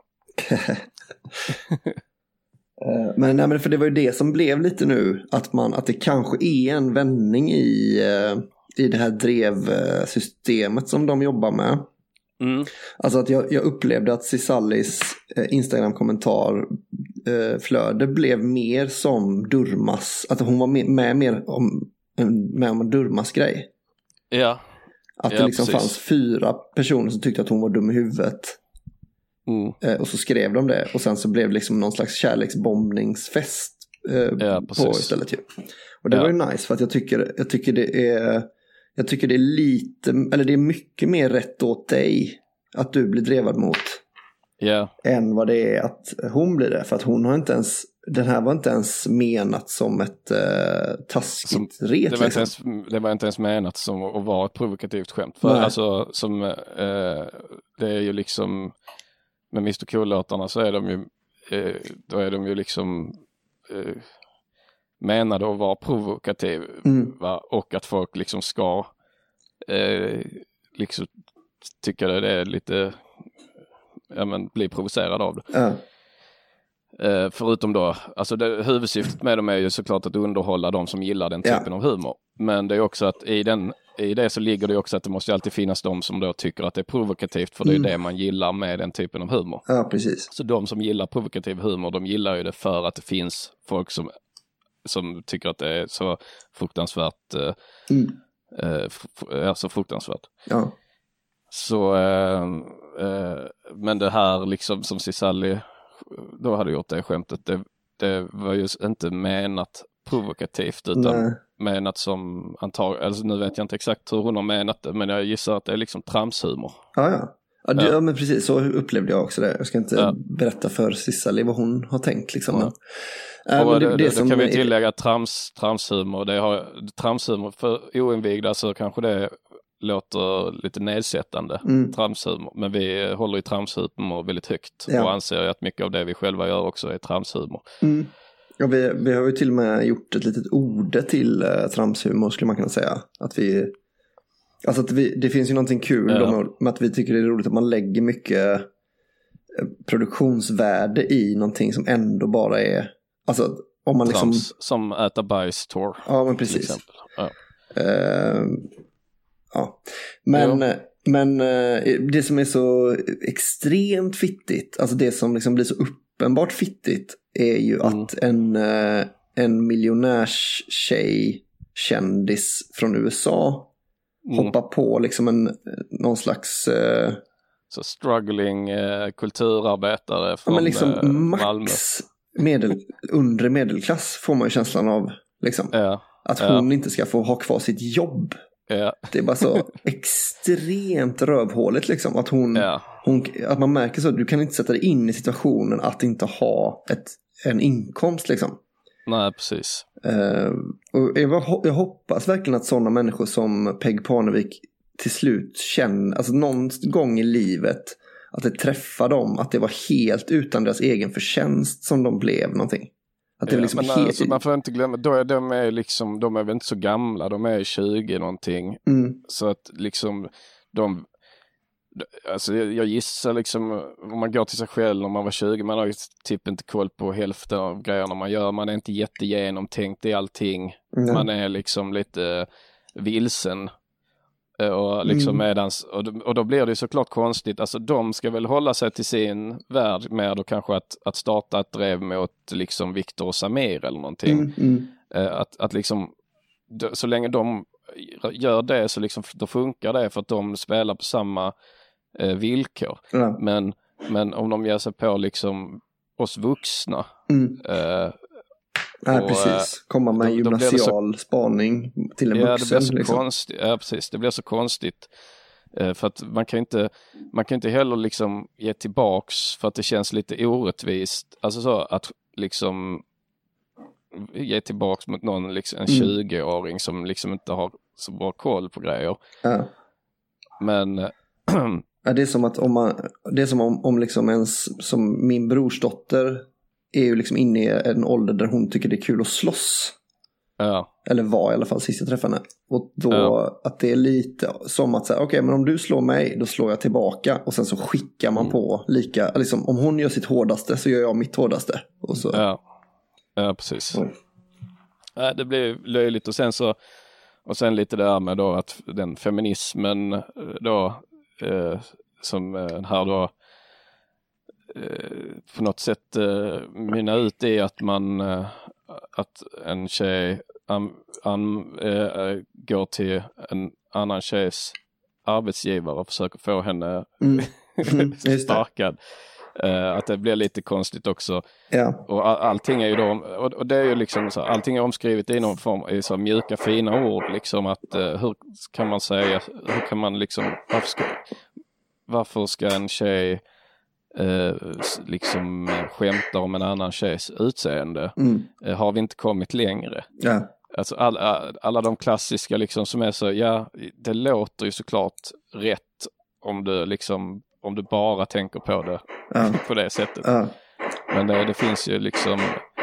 men, nej, men för det var ju det som blev lite nu, att, man, att det kanske är en vändning i, i det här drevsystemet som de jobbar med. Mm. Alltså att jag, jag upplevde att Cisallis eh, Instagram-kommentar eh, flöde blev mer som Durmas, att hon var med, med mer om, med om en Durmas grej. Ja. Att ja, det liksom precis. fanns fyra personer som tyckte att hon var dum i huvudet. Mm. Eh, och så skrev de det, och sen så blev det liksom någon slags kärleksbombningsfest eh, ja, på istället ju. Och det ja. var ju nice, för att jag tycker, jag tycker det är Jag tycker det är lite, eller det är mycket mer rätt åt dig att du blir drevad mot yeah. än vad det är att hon blir det. För att hon har inte ens, den här var inte ens menat som ett uh, taskigt som, ret. Det var, liksom. inte ens, det var inte ens menat som att vara ett provokativt skämt. För alltså, som, uh, det är ju liksom, med mister Cool-låtarna så är de ju, uh, då är de ju liksom... Uh, menade att vara provokativ mm. va? Och att folk liksom ska eh, liksom tycka det är lite ja, men, bli provocerad av det. Ja. Eh, förutom då, alltså det, huvudsyftet med dem är ju såklart att underhålla de som gillar den typen ja. av humor. Men det är också att i den, i det så ligger det också att det måste alltid finnas de som då tycker att det är provokativt, för det är Mm. det man gillar med den typen av humor. Ja, precis. Så de som gillar provokativ humor, de gillar ju det för att det finns folk som, som tycker att det är så fruktansvärt eh, Mm. eh, f- är så fruktansvärt. Ja. Så eh, eh, men det här liksom som Cisalli då hade gjort det skämtet, det, det var ju inte menat provokativt utan Nej. menat som antag, alltså nu vet jag inte exakt hur hon har menat det, men jag gissar att det är liksom tramshumor. Ja, ja. Ja, det, Ja. ja, men precis så upplevde jag också det. Jag ska inte Ja. berätta för Cisalli vad hon har tänkt liksom. Ja. Men, äh, Och men det, det, det, det som kan vi är- tillägga trams, tramshumor. Det har, tramshumor för oinvigda så kanske det låter lite nedsättande. Mm. Tramshumor. Men vi håller ju tramshumor väldigt högt Ja. och anser att mycket av det vi själva gör också är tramshumor. Mm. Ja, vi, vi har ju till och med gjort ett litet ord till uh, tramshumor skulle man kunna säga. Att vi, alltså att vi, det finns ju någonting kul Ja. då med, med att vi tycker det är roligt att man lägger mycket eh, produktionsvärde i någonting som ändå bara är, alltså om man liksom, Trams, som äta bajs tour. ja men till precis. exempel. Ja. Eh, ja, men, Jo. men eh, det som är så extremt fittigt, alltså det som liksom blir så uppenbart fittigt är ju Mm. att en, eh, en miljonärstjej kändis från U S A Mm. hoppar på liksom en, någon slags eh, Så struggling eh, kulturarbetare ja, från men liksom eh, Malmö. max medel, undre medelklass får man ju känslan av liksom. Ja. Att Ja. hon inte ska få ha kvar sitt jobb. Ja. Det är bara så extremt rövhåligt liksom. Att, hon, Ja. hon, att man märker så att du kan inte sätta dig in i situationen att inte ha ett, en inkomst liksom. Nej, precis. Uh, och jag, jag hoppas verkligen att sådana människor som Peg Parnevik till slut känner, alltså någon gång i livet, att det träffar dem, att det var helt utan deras egen förtjänst som de blev någonting. Att det Ja, var liksom men helt... alltså, man får inte glömma, då är de är liksom, de är väl inte så gamla, de är tjugo någonting. Mm. Så att liksom de, alltså jag, jag gissar liksom, om man går till sig själv när man var tjugo, man har ju typ inte koll på hälften av grejerna man gör, man är inte jättegenomtänkt i allting. Mm. Man är liksom lite vilsen. Och, liksom Mm. medans, och, då, och då blir det ju såklart konstigt. Alltså de ska väl hålla sig till sin värld med och kanske att, att starta ett drev mot liksom Viktor och Samir eller någonting. Mm, mm. Eh, Att, att liksom, d- så länge de gör det så liksom, då funkar det för att de spelar på samma eh, villkor. Ja. Men, men om de ger sig på liksom oss vuxna. Mm. Eh, Nej, och, precis. Komma med en då- då blir det så- gymnasial spaning till en Ja, det vuxen. blir så liksom. konstigt. Ja, precis. Det blir så konstigt. Eh, för att man kan inte, man kan inte heller liksom ge tillbaks för att det känns lite orättvist. Alltså så att liksom ge tillbaks mot någon, liksom, en Mm. tjugo-åring som liksom inte har så bra koll på grejer. Ja. Men eh, Ja, det är som att om man, det är som om, om liksom ens, som min brorsdotter är ju liksom inne i en ålder där hon tycker det är kul att slåss. ja, Eller var i alla fall sist jag träffade henne. Och då Ja. att det är lite som att säga, okej okay, men om du slår mig då slår jag tillbaka. Och sen så skickar man Mm. på lika, liksom om hon gör sitt hårdaste så gör jag mitt hårdaste. Och så. ja, ja, precis. Oj. Ja, det blir löjligt och sen så och sen lite där med då att den feminismen eh, då eh, som eh, här då eh, på något sätt eh, mynnar ut i att man eh, att en tjej an, an, eh, går till en annan tjejs arbetsgivare och försöker få henne Mm. Mm, just det. sparkad. Eh, att det blir lite konstigt också. Ja. Och all, allting är ju då, och, och det är ju liksom så, allting är omskrivet i någon form, i så mjuka fina ord liksom att eh, hur kan man säga, hur kan man liksom, varför ska, varför ska en tjej eh, s- liksom eh, skämta om en annan tjejs utseende? Mm. Eh, har vi inte kommit längre? Ja. Alltså all, all, alla de klassiska liksom som är så, ja, det låter ju såklart rätt om du liksom, om du bara tänker på det Ja. på det sättet. Ja. Men det, det finns ju liksom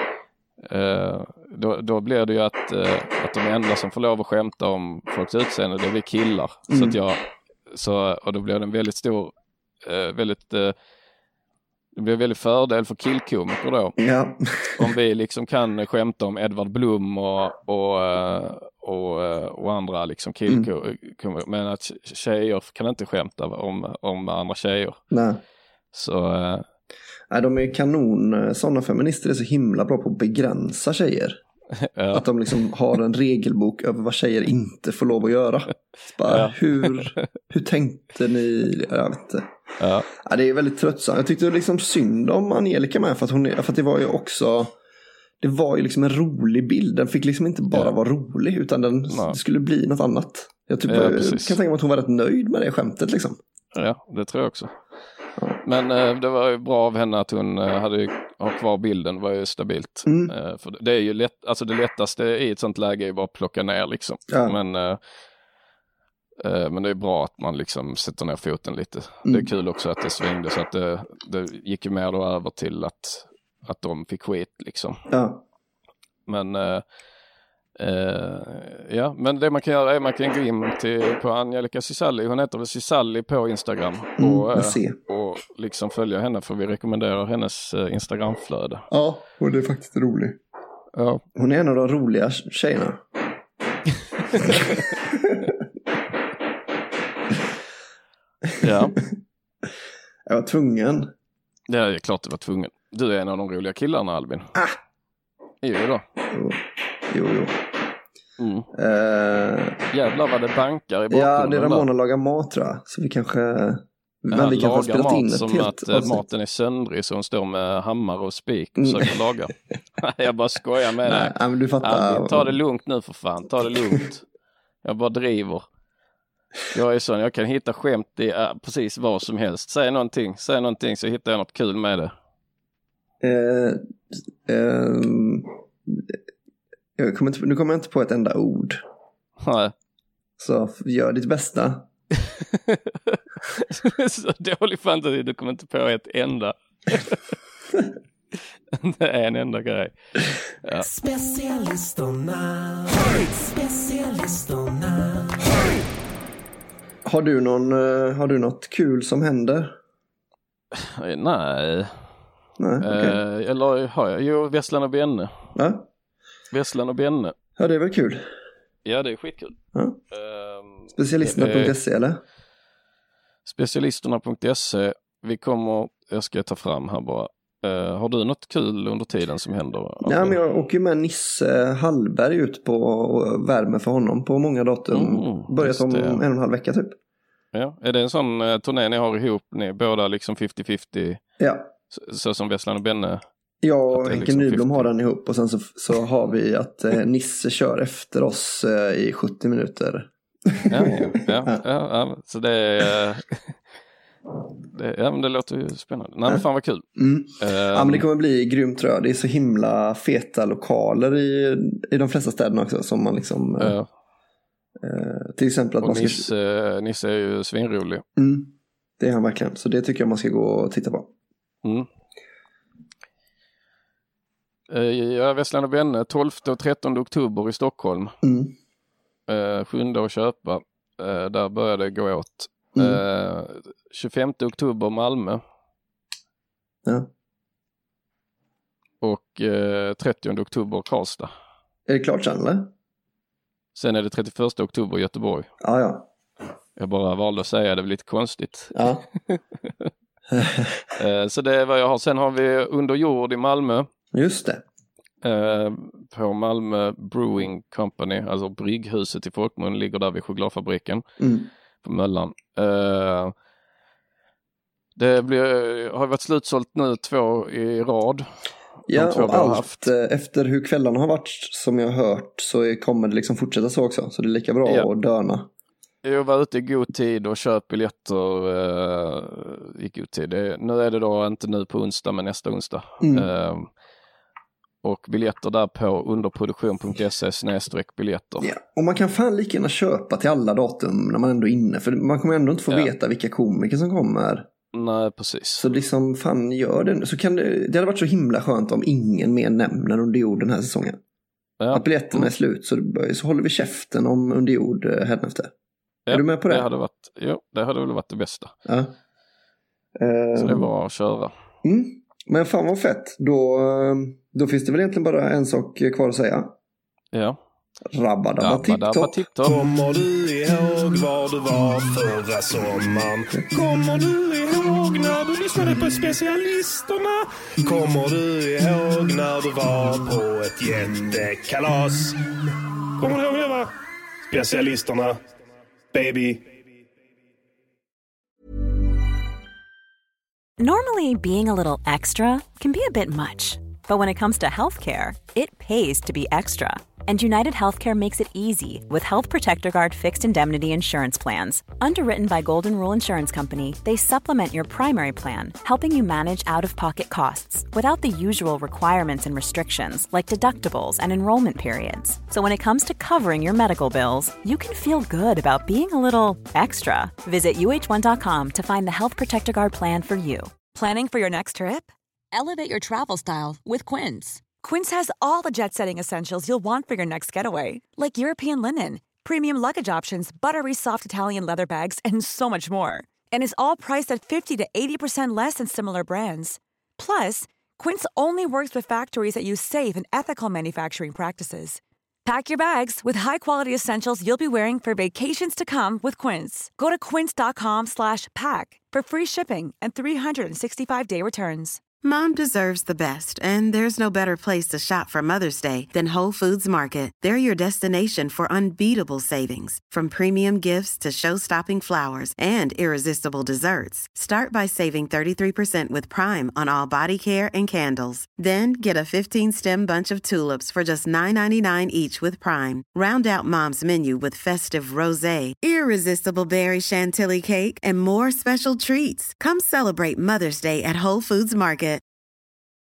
eh, då, då blir det ju att, eh, att de enda som får lov att skämta om folks utseende, det är vi killar. Mm. Så att jag, så, och då blir det en väldigt stor, eh, väldigt, eh, det blir en väldigt fördel för killkomiker då. Ja. Om vi liksom kan skämta om Edvard Blom och, och, eh, och, och andra liksom killkor. Mm. Men att tjejer kan inte skämta om, om andra tjejer. Nej. Så... Uh, Nej, de är kanon. Sådana feminister är så himla bra på att begränsa tjejer. Ja. Att de liksom har en regelbok över vad tjejer inte får lov att göra. Bara, ja. hur, hur tänkte ni? Jag vet inte. Ja. Ja, det är väldigt tröttsamt. Jag tyckte liksom synd om Angelica med. För att, hon, för att det var ju också... Det var ju liksom en rolig bild. Den fick liksom inte bara ja. vara rolig. Utan den det skulle bli något annat. Jag, typ, ja, jag kan tänka mig att hon var rätt nöjd med det skämtet liksom. Ja, det tror jag också. Ja. Men eh, det var ju bra av henne att hon eh, hade ha kvar bilden, var ju stabilt. Mm. Eh, för det är ju lätt, alltså det lättaste i ett sånt läge är ju bara att plocka ner liksom. Ja. Men, eh, eh, men det är bra att man liksom sätter ner foten lite. Mm. Det är kul också att det svängde så att det, det gick ju mer då över till att, att de fick skit liksom. Ja. Men eh, Uh, ja, men det man kan göra är man kan gå in till, på Angelica Cisalli. Hon heter väl Cisalli på Instagram. Mm, och, uh, och liksom följa henne, för vi rekommenderar hennes uh, Instagramflöde. Ja, och det är faktiskt rolig. Ja. Hon är en av de roliga tjejerna. Ja. Jag var tvungen. Det är klart du var tvungen. Du är en av de roliga killarna, Albin. Ah. Jo då. Jo, jo. jo. Mm. Uh, Jävlar vad det bankar i bakgrunden. Ja, det är Ramona lagar mat tror jag. Så vi kanske... Men ja, vi kanske har spelat in ett som helt att avsnitt. Maten är söndrig så hon står med hammare och spik och försöker mm. laga. Jag bara skojar med dig. Nej, men du fattar. Ja, ta det lugnt nu för fan. Ta det lugnt. Jag bara driver. Jag är sån, jag kan hitta skämt i äh, precis vad som helst. Säg någonting, säg någonting så hittar jag något kul med det. Uh, uh, jag kommer inte, nu kommer jag inte på ett enda ord. Nej. Så gör ditt bästa. Så dålig fantasi, du kommer inte på ett enda. Det är en enda grej. Ja. Specialisterna. Specialisterna. Har du någon, har du något kul som händer? Nej. Nej, okej. Okay. Eh, eller har jag? Jo, Vesslan och Benne. Ja. Vesslan och Benne. Ja, det är väl kul. Ja, det är skitkul. Ja. Um, Specialisterna punkt se eller? Specialisterna punkt se. Vi kommer, jag ska ta fram här bara. Uh, har du något kul under tiden som händer? Ja, men jag åker med Nisse Hallberg ut på värme för honom på många datum. Mm, Börjat om en och en halv vecka typ. Ja, är det en sån uh, turné ni har ihop? Ni båda liksom femtio femtio? Ja. Så, så som Vesslan och Benne? Ja, och Henke liksom Nyblom har den ihop. Och sen så, så har vi att eh, Nisse kör efter oss eh, i sjuttio minuter. Ja, ja, ja, ja, ja. Så det är... Uh, det, ja, men det låter ju spännande. Nej, men fan vad kul. Mm. Um, ja, men det kommer bli grymt tror jag. Det är så himla feta lokaler i, i de flesta städerna också. Som man liksom... Uh, uh, till exempel att och man ska... Nisse, Nisse är ju svinrolig. Mm. Det är han verkligen. Så det tycker jag man ska gå och titta på. Mm. Ja, Vesslan och Benne, tolfte och trettonde oktober i Stockholm. Mm. Uh, sjunde att köpa. Uh, där började det gå åt. Mm. Uh, tjugofemte oktober Malmö. Ja. Och uh, trettionde oktober Karlstad. Är det klart sen eller? Sen är det trettioförsta oktober Göteborg. Ja, ja. Jag bara valde att säga det, är lite konstigt. Ja. uh, så det är vad jag har. Sen har vi Under jord i Malmö. Just det. Eh, på Malmö Brewing Company, alltså brygghuset i folkmun, ligger där vid chokladfabriken mm. på Möllan. Eh, det blir, har varit slutsålt nu två i rad. Ja, två och allt haft. Efter hur kvällarna har varit som jag har hört så kommer det liksom fortsätta så också. Så det är lika bra ja. att döna. Jag var ute i god tid och köp biljetter eh, i god tid. Det, nu är det då inte nu på onsdag men nästa onsdag. Mm. Eh, Och biljetter där på underproduktion punkt se snedstreck biljetter. Ja, och man kan fan lika gärna köpa till alla datum när man ändå är inne. För man kommer ändå inte få ja. veta vilka komiker som kommer. Nej, precis. Så liksom fan gör det. Så kan det, det hade varit så himla skönt om ingen mer nämner Under jord den här säsongen. Ja. Att biljetterna mm. är slut så, så håller vi käften om Under jord hädanefter. Ja, är du med på det? det hade varit, jo, det hade väl varit det bästa. Ja. Så um, det var att köra. Mm. Men fan vad fett. Då, då finns det väl egentligen bara en sak kvar att säga. Ja. Rabba-dabba tipp-topp. Kommer du ihåg var du var förra sommaren? Kommer du ihåg när du lyssnade på specialisterna? Kommer du ihåg när du var på ett jättekalas? Kommer du ihåg det, va? Specialisterna, baby. Normally, being a little extra can be a bit much. But when it comes to healthcare, it pays to be extra. And United Healthcare makes it easy with Health Protector Guard fixed indemnity insurance plans. Underwritten by Golden Rule Insurance Company, they supplement your primary plan, helping you manage out-of-pocket costs without the usual requirements and restrictions like deductibles and enrollment periods. So when it comes to covering your medical bills, you can feel good about being a little extra. Visit U H one dot com to find the Health Protector Guard plan for you. Planning for your next trip? Elevate your travel style with Quince. Quince has all the jet-setting essentials you'll want for your next getaway, like European linen, premium luggage options, buttery soft Italian leather bags, and so much more. And is all priced at fifty to eighty percent less than similar brands. Plus, Quince only works with factories that use safe and ethical manufacturing practices. Pack your bags with high-quality essentials you'll be wearing for vacations to come with Quince. Go to quince.com slash pack for free shipping and three sixty-five day returns. Mom deserves the best, and there's no better place to shop for Mother's Day than Whole Foods Market. They're your destination for unbeatable savings, from premium gifts to show-stopping flowers and irresistible desserts. Start by saving thirty-three percent with Prime on all body care and candles. Then get a fifteen-stem bunch of tulips for just nine ninety-nine each with Prime. Round out Mom's menu with festive rosé, irresistible berry chantilly cake, and more special treats. Come celebrate Mother's Day at Whole Foods Market.